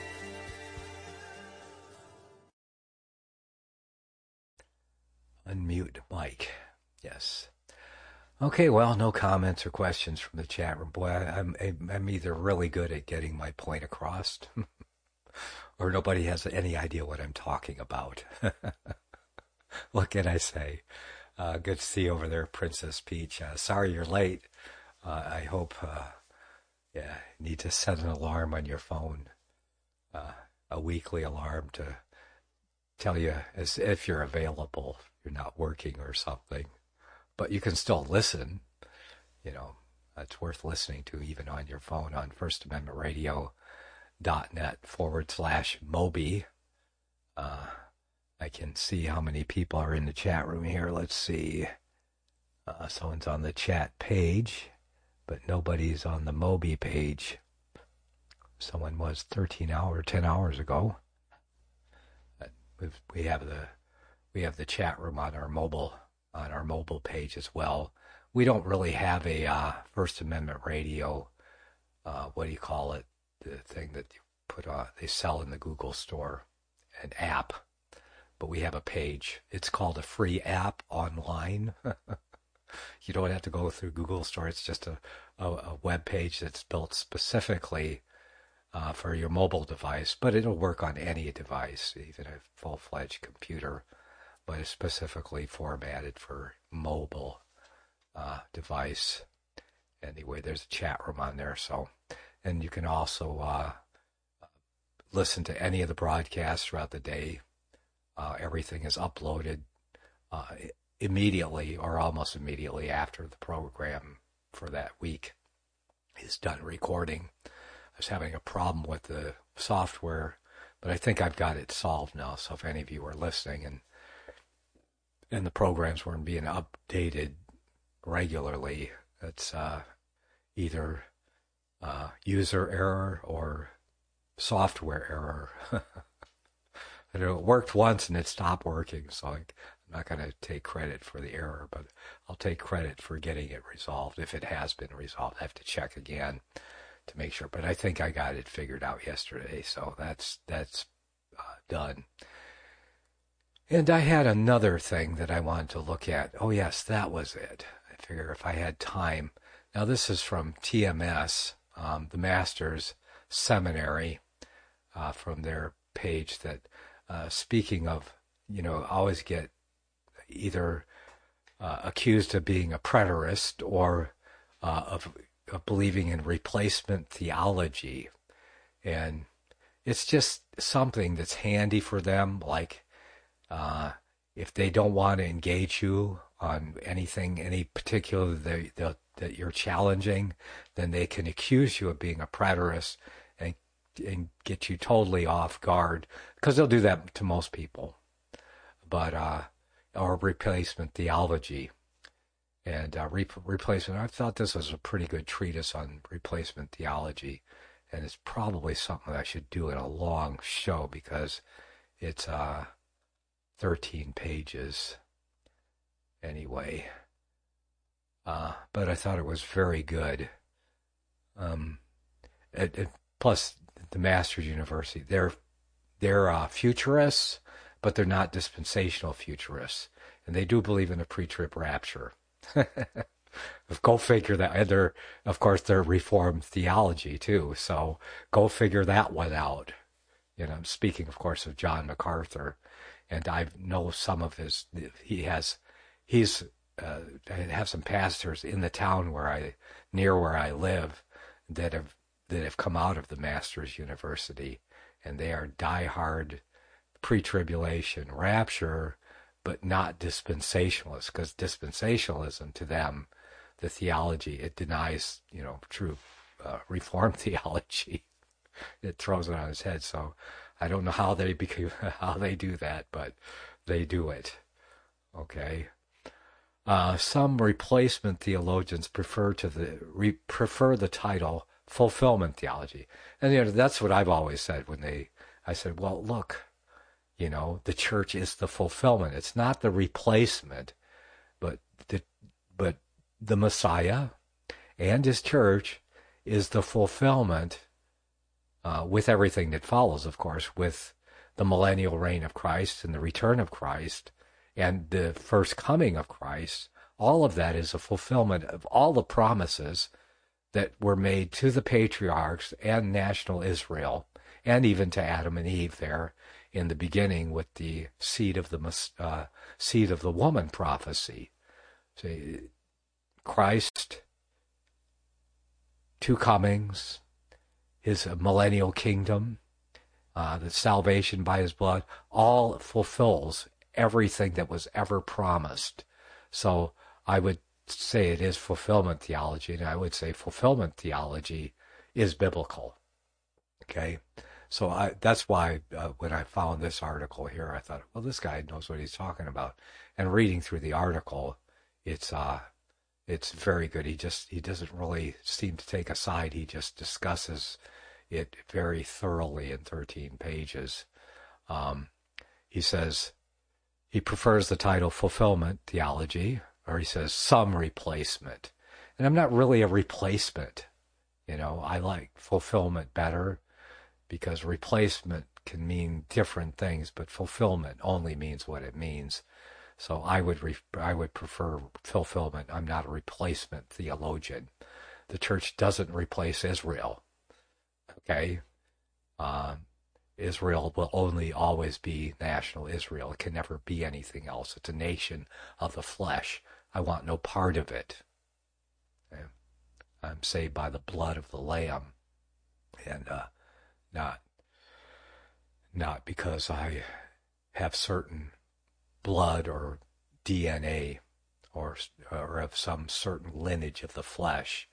Unmute Mike. Yes. Okay, well, no comments or questions from the chat room. Boy, I'm either really good at getting my point across, or nobody has any idea what I'm talking about. What can I say? Good to see you over there, Princess Peach. Sorry you're late. I hope, need to set an alarm on your phone, a weekly alarm to tell you as if you're available, you're not working or something. But you can still listen, It's worth listening to even on your phone on firstamendmentradio.net/Moby. I can see how many people are in the chat room here. Let's see. Someone's on the chat page, but nobody's on the Moby page. Someone was 10 hours ago. We have the chat room on our mobile page as well. We don't really have a First Amendment Radio. What do you call it? The thing that you put on, they sell in the Google store, an app. But we have a page. It's called a free app online. You don't have to go through Google Store. It's just a web page that's built specifically for your mobile device, but it'll work on any device, even a full-fledged computer, but it's specifically formatted for mobile device. Anyway, there's a chat room on there, and you can also listen to any of the broadcasts throughout the day. Everything is uploaded immediately or almost immediately after the program for that week is done recording. I was having a problem with the software, but I think I've got it solved now. So if any of you are listening and the programs weren't being updated regularly, it's either user error or software error. And it worked once and it stopped working, so I'm not going to take credit for the error, but I'll take credit for getting it resolved if it has been resolved. I have to check again to make sure, but I think I got it figured out yesterday, so that's done. And I had another thing that I wanted to look at. Oh yes, that was it. I figure if I had time. Now this is from TMS, the Master's Seminary, from their page that, speaking of, always get either accused of being a preterist or of believing in replacement theology. And it's just something that's handy for them, like if they don't want to engage you on anything, any particular that you're challenging, then they can accuse you of being a preterist and get you totally off guard, because they'll do that to most people. But or replacement theology and replacement. I thought this was a pretty good treatise on replacement theology, and it's probably something I should do in a long show because it's 13 pages anyway. But I thought it was very good. Plus, the Masters University, they're futurists, but they're not dispensational futurists, and they do believe in a pre-trib rapture. Go figure that. And they're Reformed theology too, so go figure that one out. I'm speaking, of course, of John MacArthur, and I know some of his. I have some pastors in the town near where I live that have come out of the Masters University, and they are diehard pre-tribulation rapture, but not dispensationalists, because dispensationalism to them, the theology, it denies, true Reformed theology. It throws it on his head. So I don't know how they do that, but they do it. Okay. Some replacement theologians prefer the title fulfillment theology, and that's what I've always said I said, well, look, the church is the fulfillment. It's not the replacement, but the Messiah and his church is the fulfillment, with everything that follows, of course, with the millennial reign of Christ and the return of Christ and the first coming of Christ. All of that is a fulfillment of all the promises that were made to the patriarchs and national Israel, and even to Adam and Eve there in the beginning with the seed of the woman prophecy. See, Christ, two comings, his millennial kingdom, the salvation by his blood, all fulfills everything that was ever promised. So I would say it is fulfillment theology, and I would say fulfillment theology is biblical. Okay? So that's why when I found this article here, I thought, well, this guy knows what he's talking about. And reading through the article, it's very good. He doesn't really seem to take a side. He just discusses it very thoroughly in 13 pages. He says he prefers the title Fulfillment Theology, or he says some replacement. And I'm not really a replacement. I like fulfillment better because replacement can mean different things, but fulfillment only means what it means. So I would prefer fulfillment. I'm not a replacement theologian. The church doesn't replace Israel. Okay? Israel will only always be national Israel. It can never be anything else. It's a nation of the flesh. I want no part of it. Okay? I'm saved by the blood of the Lamb, and not because I have certain blood or DNA or of some certain lineage of the flesh.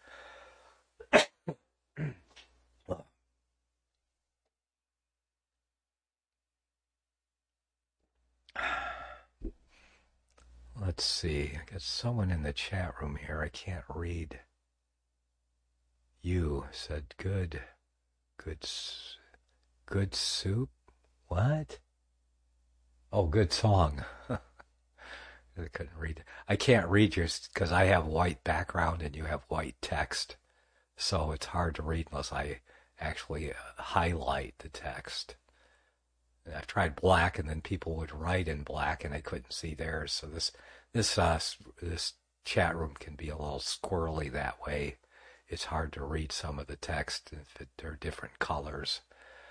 Let's see. I got someone in the chat room here. I can't read. You said good soup? What? Oh, good song. I couldn't read it. I can't read yours because I have white background and you have white text. So it's hard to read unless I actually highlight the text. And I've tried black, and then people would write in black, and I couldn't see theirs. So this chat room can be a little squirrely that way. It's hard to read some of the text if they're different colors,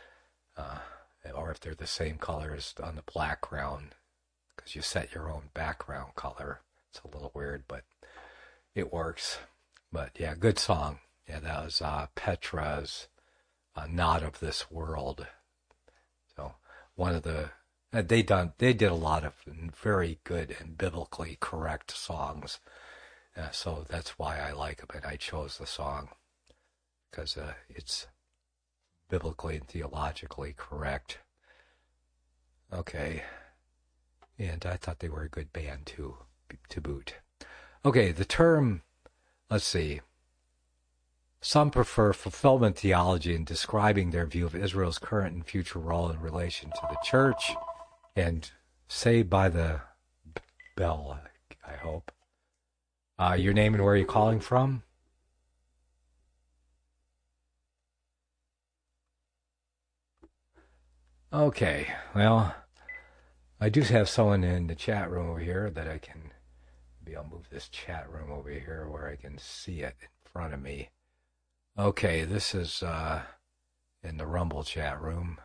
or if they're the same colors on the background, because you set your own background color. It's a little weird, but it works. But yeah, good song. Yeah, that was Petra's "Not of This World." So one of the they did a lot of very good and biblically correct songs. So that's why I like them, and I chose the song because it's biblically and theologically correct. Okay, and I thought they were a good band to boot. Okay, the term, let's see. Some prefer fulfillment theology in describing their view of Israel's current and future role in relation to the church, and Saved by the Bell, I hope. Your name and where you're calling from? Okay, well, I do have someone in the chat room over here that I can, maybe I'll move this chat room over here where I can see it in front of me. Okay, this is in the Rumble chat room.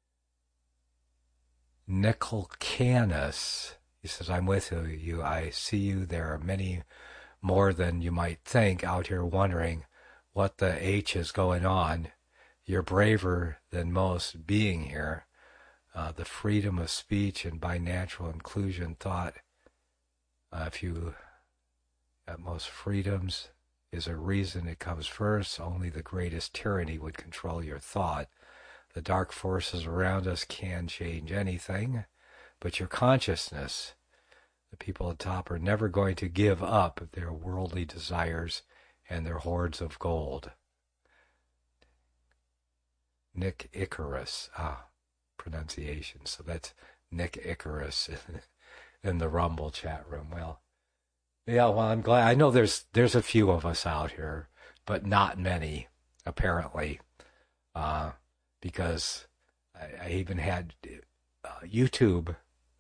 Nickel Canis, he says, I'm with you. I see you. There are many more than you might think out here wondering what the H is going on. You're braver than most being here. The freedom of speech and by natural inclusion thought. If you at most freedoms is a reason it comes first, only the greatest tyranny would control your thought. The dark forces around us can change anything, but your consciousness. The people at top are never going to give up their worldly desires and their hoards of gold. Nick Icarus, pronunciation. So that's Nick Icarus in the Rumble chat room. Well, yeah, well, I'm glad. I know there's a few of us out here, but not many, apparently, because I even had YouTube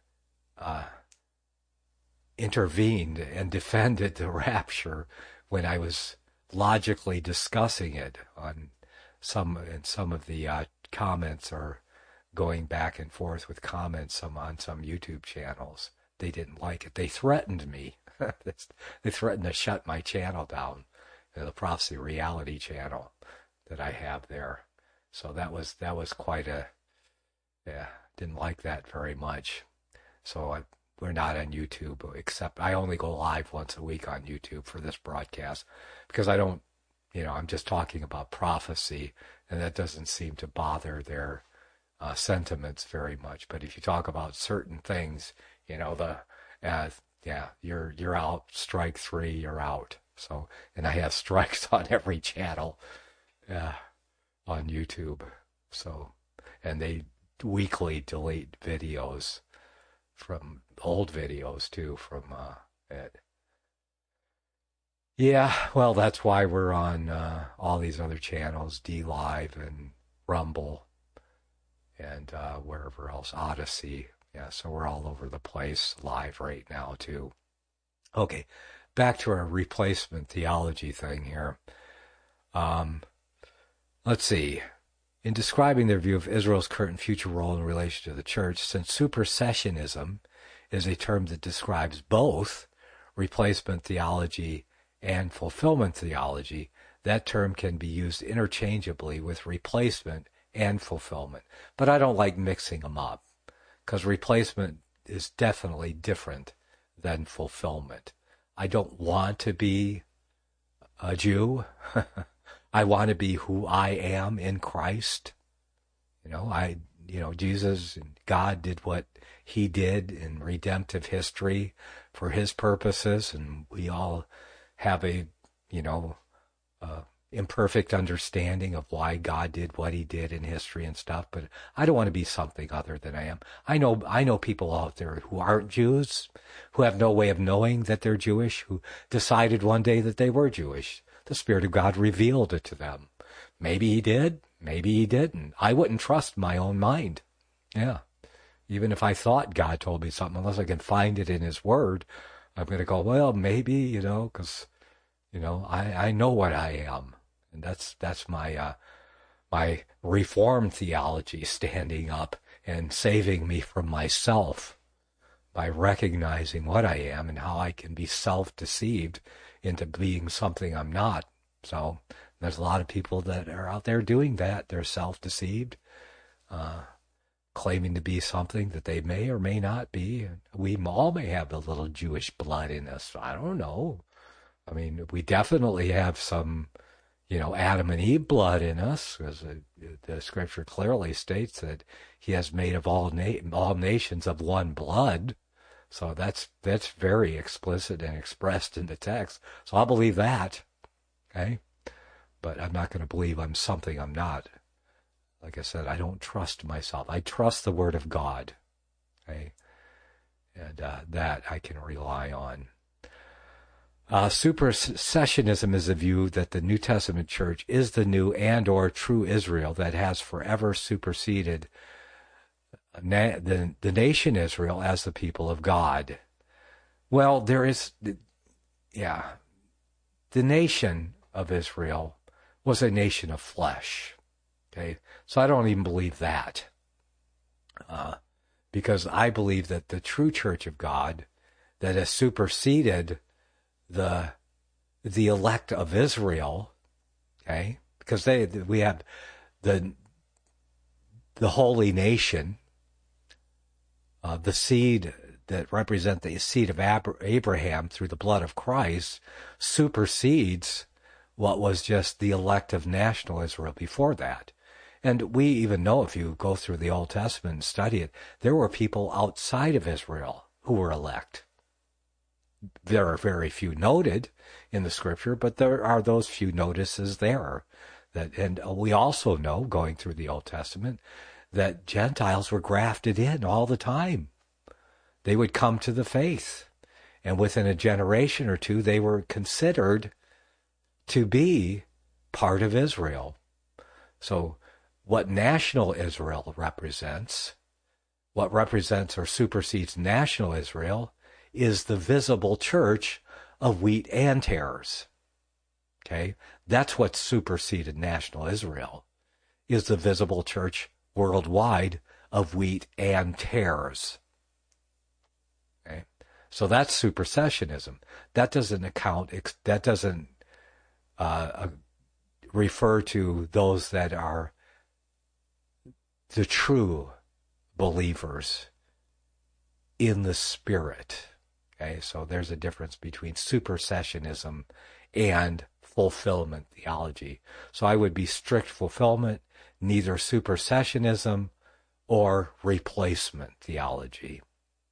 intervened and defended the rapture when I was logically discussing it in some of the comments, or going back and forth with comments on some YouTube channels. They didn't like it. They threatened me. They threatened to shut my channel down, the Prophecy Reality channel that I have there. So that was quite a, didn't like that very much. So we're not on YouTube, except I only go live once a week on YouTube for this broadcast because I don't, I'm just talking about prophecy, and that doesn't seem to bother their sentiments very much. But if you talk about certain things, you're out, strike three, you're out. So, and I have strikes on every channel on YouTube. So, and they weekly delete videos from old videos too from it. Yeah, well, that's why we're on all these other channels, DLive and Rumble and wherever else, Odyssey. Yeah, so we're all over the place live right now too. Okay, back to our replacement theology thing here. Let's see. In describing their view of Israel's current and future role in relation to the church, since supersessionism is a term that describes both replacement theology and fulfillment theology, that term can be used interchangeably with replacement and fulfillment. But I don't like mixing them up, because replacement is definitely different than fulfillment. I don't want to be a Jew. I want to be who I am in Christ. Jesus and God did what he did in redemptive history for his purposes, and we all have a imperfect understanding of why God did what he did in history and stuff, but I don't want to be something other than I am. I know people out there who aren't Jews, who have no way of knowing that they're Jewish, who decided one day that they were Jewish. The Spirit of God revealed it to them. Maybe he did, maybe he didn't. I wouldn't trust my own mind. Yeah. Even if I thought God told me something, unless I can find it in his word, I'm going to go, well, maybe, because, I know what I am. And that's my my Reformed theology standing up and saving me from myself by recognizing what I am and how I can be self-deceived into being something I'm not. So there's a lot of people that are out there doing that. They're self-deceived, claiming to be something that they may or may not be. We all may have a little Jewish blood in us. I don't know. I mean, we definitely have some, Adam and Eve blood in us, because the scripture clearly states that he has made of all nations of one blood. So that's very explicit and expressed in the text. So I'll believe that, okay? But I'm not going to believe I'm something I'm not. Like I said, I don't trust myself. I trust the Word of God, okay? And that I can rely on. Supersessionism is the view that the New Testament church is the new and or true Israel that has forever superseded the nation Israel as the people of God. Well, the nation of Israel was a nation of flesh. Okay, so I don't even believe that, because I believe that the true church of God that has superseded the elect of Israel, okay, because we have the holy nation, the seed that represent the seed of Abraham through the blood of Christ, supersedes what was just the elect of national Israel before that. And we even know, if you go through the Old Testament and study it, there were people outside of Israel who were elect. There are very few noted in the scripture, but there are those few notices there. And we also know, going through the Old Testament, that Gentiles were grafted in all the time. They would come to the faith, and within a generation or two, they were considered to be part of Israel. So what national Israel represents, what represents or supersedes national Israel, is the visible church of wheat and tares. Okay? That's what superseded national Israel, is the visible church worldwide of wheat and tares. Okay? So that's supersessionism. That doesn't refer to those that are the true believers in the Spirit. Okay, so there's a difference between supersessionism and fulfillment theology. So I would be strict fulfillment, neither supersessionism or replacement theology.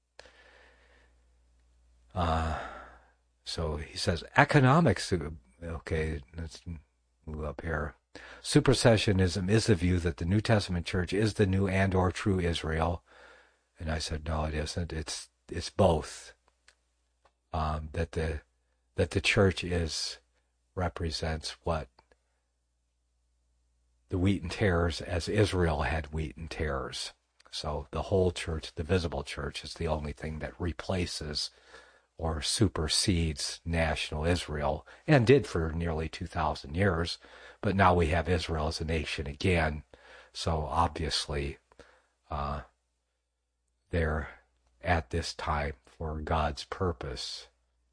So he says economics. Okay, let's move up here. Supersessionism is the view that the New Testament church is the new and or true Israel. And I said, no, it isn't. It's both. That the church represents what the wheat and tares as Israel had wheat and tares. So the whole church, the visible church, is the only thing that replaces or supersedes national Israel, and did for nearly 2,000 years. But now we have Israel as a nation again. So obviously, they're at this time for God's purpose.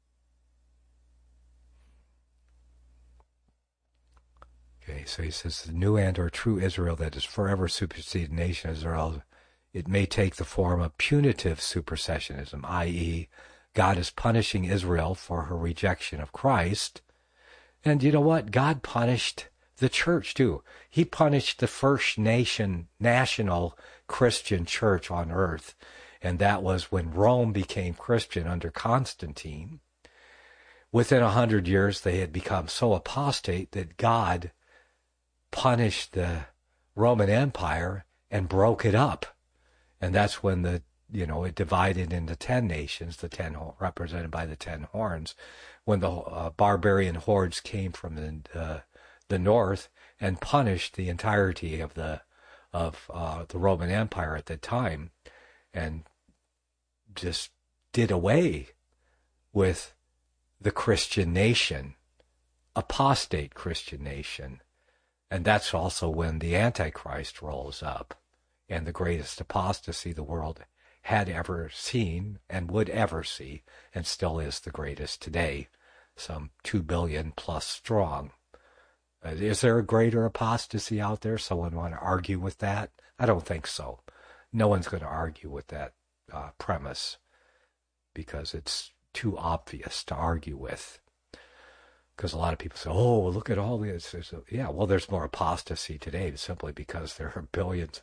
Okay, so he says the new and or true Israel that is forever superseded nation Israel, it may take the form of punitive supersessionism, i.e., God is punishing Israel for her rejection of Christ. And you know what? God punished the church too. He punished the first national Christian church on earth. And that was when Rome became Christian under Constantine. Within 100 years, they had become so apostate that God punished the Roman Empire and broke it up. And that's when it divided into 10 nations, the 10 represented by the 10 horns, when the barbarian hordes came from the north and punished the entirety of the Roman Empire at the time, and just did away with the Christian nation, apostate Christian nation. And that's also when the Antichrist rolls up, and the greatest apostasy the world had ever seen and would ever see, and still is the greatest today, some 2 billion plus strong. Is there a greater apostasy out there? Someone want to argue with that? I don't think so. No one's going to argue with that premise, because it's too obvious to argue with. Because a lot of people say, oh, look at all this. Yeah, well, there's more apostasy today simply because there are billions,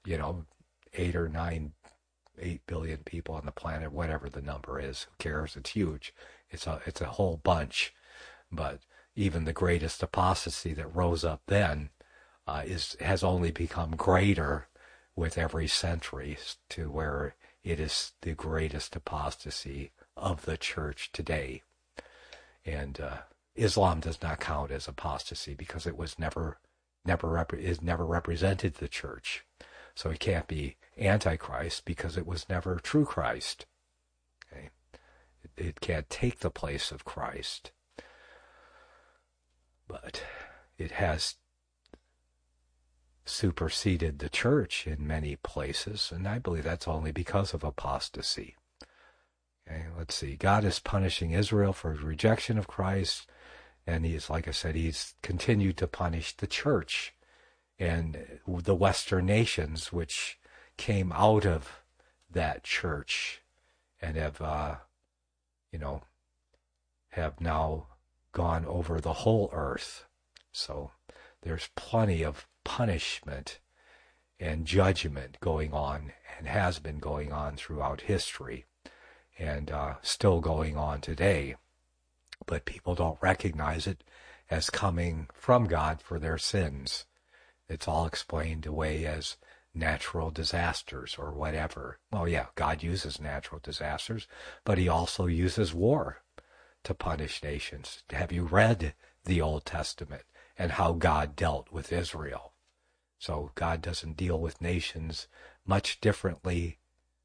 8 billion people on the planet, whatever the number is. Who cares? It's huge. It's a whole bunch. But even the greatest apostasy that rose up then has only become greater with every century, to where it is the greatest apostasy of the church today. And Islam does not count as apostasy because it was never represented the church. So it can't be Antichrist because it was never true Christ. Okay? It can't take the place of Christ. But it has superseded the church in many places, and I believe that's only because of apostasy. Okay, let's see. God is punishing Israel for his rejection of Christ, and he's continued to punish the church and the Western nations, which came out of that church and have now gone over the whole earth. So there's plenty of punishment and judgment going on, and has been going on throughout history, and still going on today. But people don't recognize it as coming from God for their sins. It's all explained away as natural disasters or whatever. Well, yeah, God uses natural disasters, but he also uses war to punish nations. Have you read the Old Testament and how God dealt with Israel? So God doesn't deal with nations much differently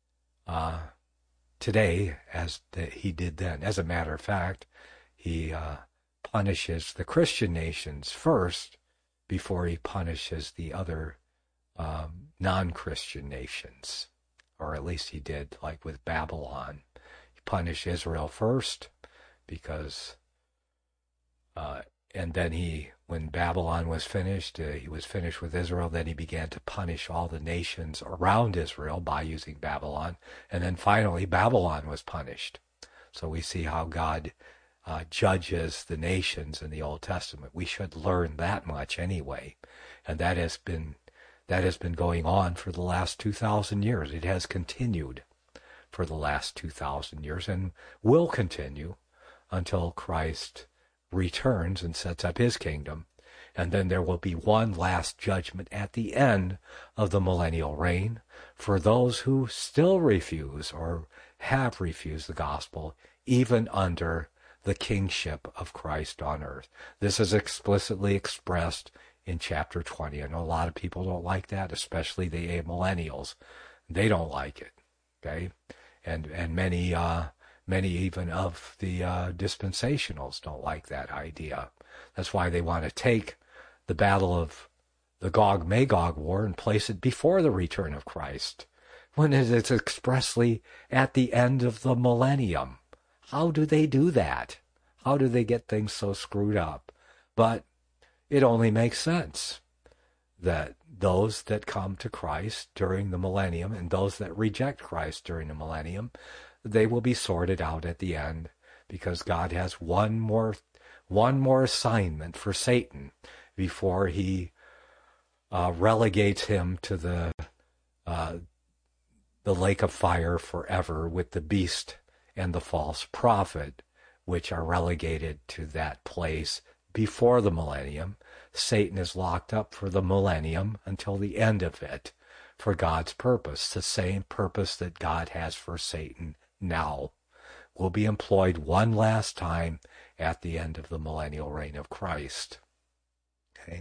today as he did then. As a matter of fact, he punishes the Christian nations first before he punishes the other non-Christian nations, or at least he did, like with Babylon. He punished Israel first because, and then he When Babylon was finished, he was finished with Israel. Then he began to punish all the nations around Israel by using Babylon. And then finally, Babylon was punished. So we see how God judges the nations in the Old Testament. We should learn that much anyway. And that has been going on for the last 2,000 years. It has continued for the last 2,000 years and will continue until Christ returns and sets up his kingdom. And then there will be one last judgment at the end of the millennial reign for those who still refuse or have refused the gospel, even under the kingship of Christ on earth. This is explicitly expressed in chapter 20. I know a lot of people don't like that, especially the amillennials. They don't like it, okay? And many even of the dispensationals don't like that idea. That's why they want to take the battle of the Gog-Magog war and place it before the return of Christ, when it is expressly at the end of the millennium. How do they do that? How do they get things so screwed up? But it only makes sense that those that come to Christ during the millennium and those that reject Christ during the millennium, they will be sorted out at the end, because God has one more assignment for Satan before he relegates him to the lake of fire forever with the beast and the false prophet, which are relegated to that place before the millennium. Satan is locked up for the millennium until the end of it for God's purpose. The same purpose that God has for Satan now will be employed one last time at the end of the millennial reign of Christ. Okay.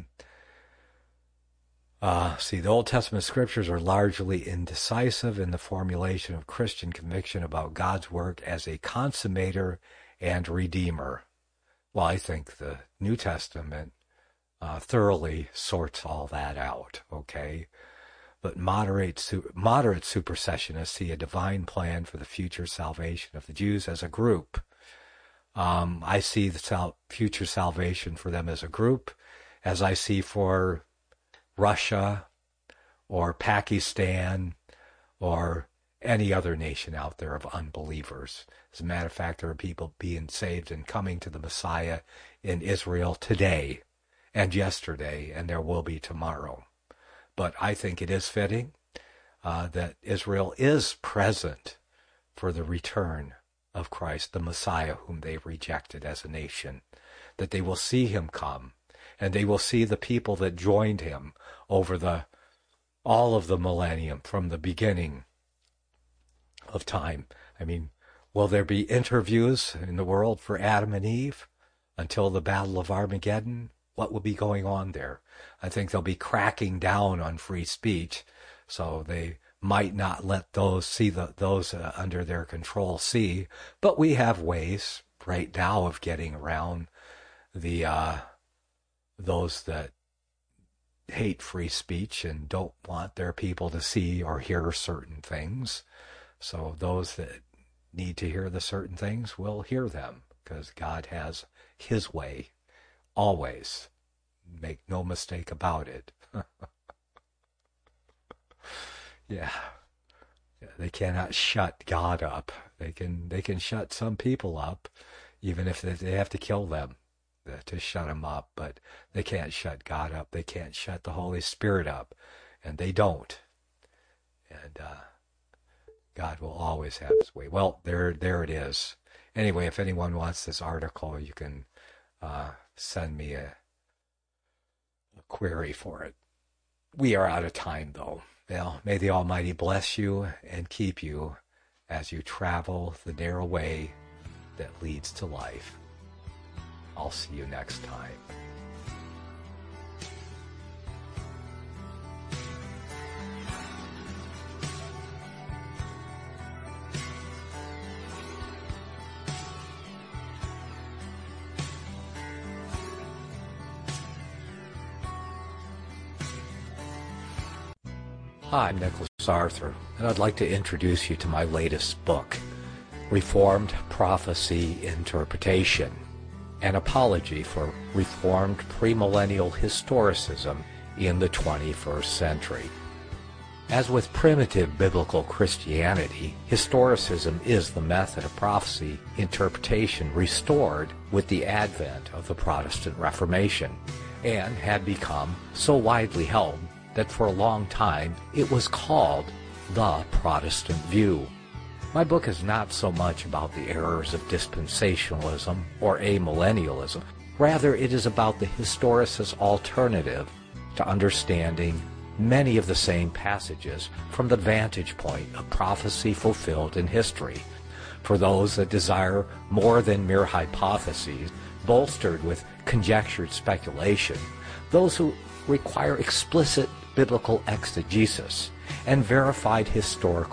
See, the Old Testament scriptures are largely indecisive in the formulation of Christian conviction about God's work as a consummator and redeemer. Well, I think the New Testament thoroughly sorts all that out, okay? But moderate supersessionists see a divine plan for the future salvation of the Jews as a group. I see the future salvation for them as a group, as I see for Russia or Pakistan or any other nation out there of unbelievers. As a matter of fact, there are people being saved and coming to the Messiah in Israel today and yesterday, and there will be tomorrow. But I think it is fitting that Israel is present for the return of Christ, the Messiah whom they rejected as a nation, that they will see him come, and they will see the people that joined him over all of the millennium from the beginning of time. I mean, will there be interviews in the world for Adam and Eve until the Battle of Armageddon? What will be going on there? I think they'll be cracking down on free speech, so they might not let those under their control see. But we have ways right now of getting around those that hate free speech and don't want their people to see or hear certain things. So those that need to hear the certain things will hear them, because God has his way always. Make no mistake about it. Yeah. They cannot shut God up. They can shut some people up, even if they have to kill them to shut them up, but they can't shut God up. They can't shut the Holy Spirit up, and they don't. And God will always have his way. Well, there it is. Anyway, if anyone wants this article, you can send me a query for it. We are out of time, though. Well, may the Almighty bless you and keep you as you travel the narrow way that leads to life. I'll see you next time. Hi, I'm Nicholas Arthur, and I'd like to introduce you to my latest book, Reformed Prophecy Interpretation. an apology for Reformed premillennial historicism in the 21st century. As with primitive biblical Christianity, historicism is the method of prophecy interpretation restored with the advent of the Protestant Reformation, and had become so widely held that for a long time it was called the Protestant view. My book is not so much about the errors of dispensationalism or amillennialism. Rather, it is about the historicist alternative to understanding many of the same passages from the vantage point of prophecy fulfilled in history. For those that desire more than mere hypotheses, bolstered with conjectured speculation, those who require explicit biblical exegesis and verified historical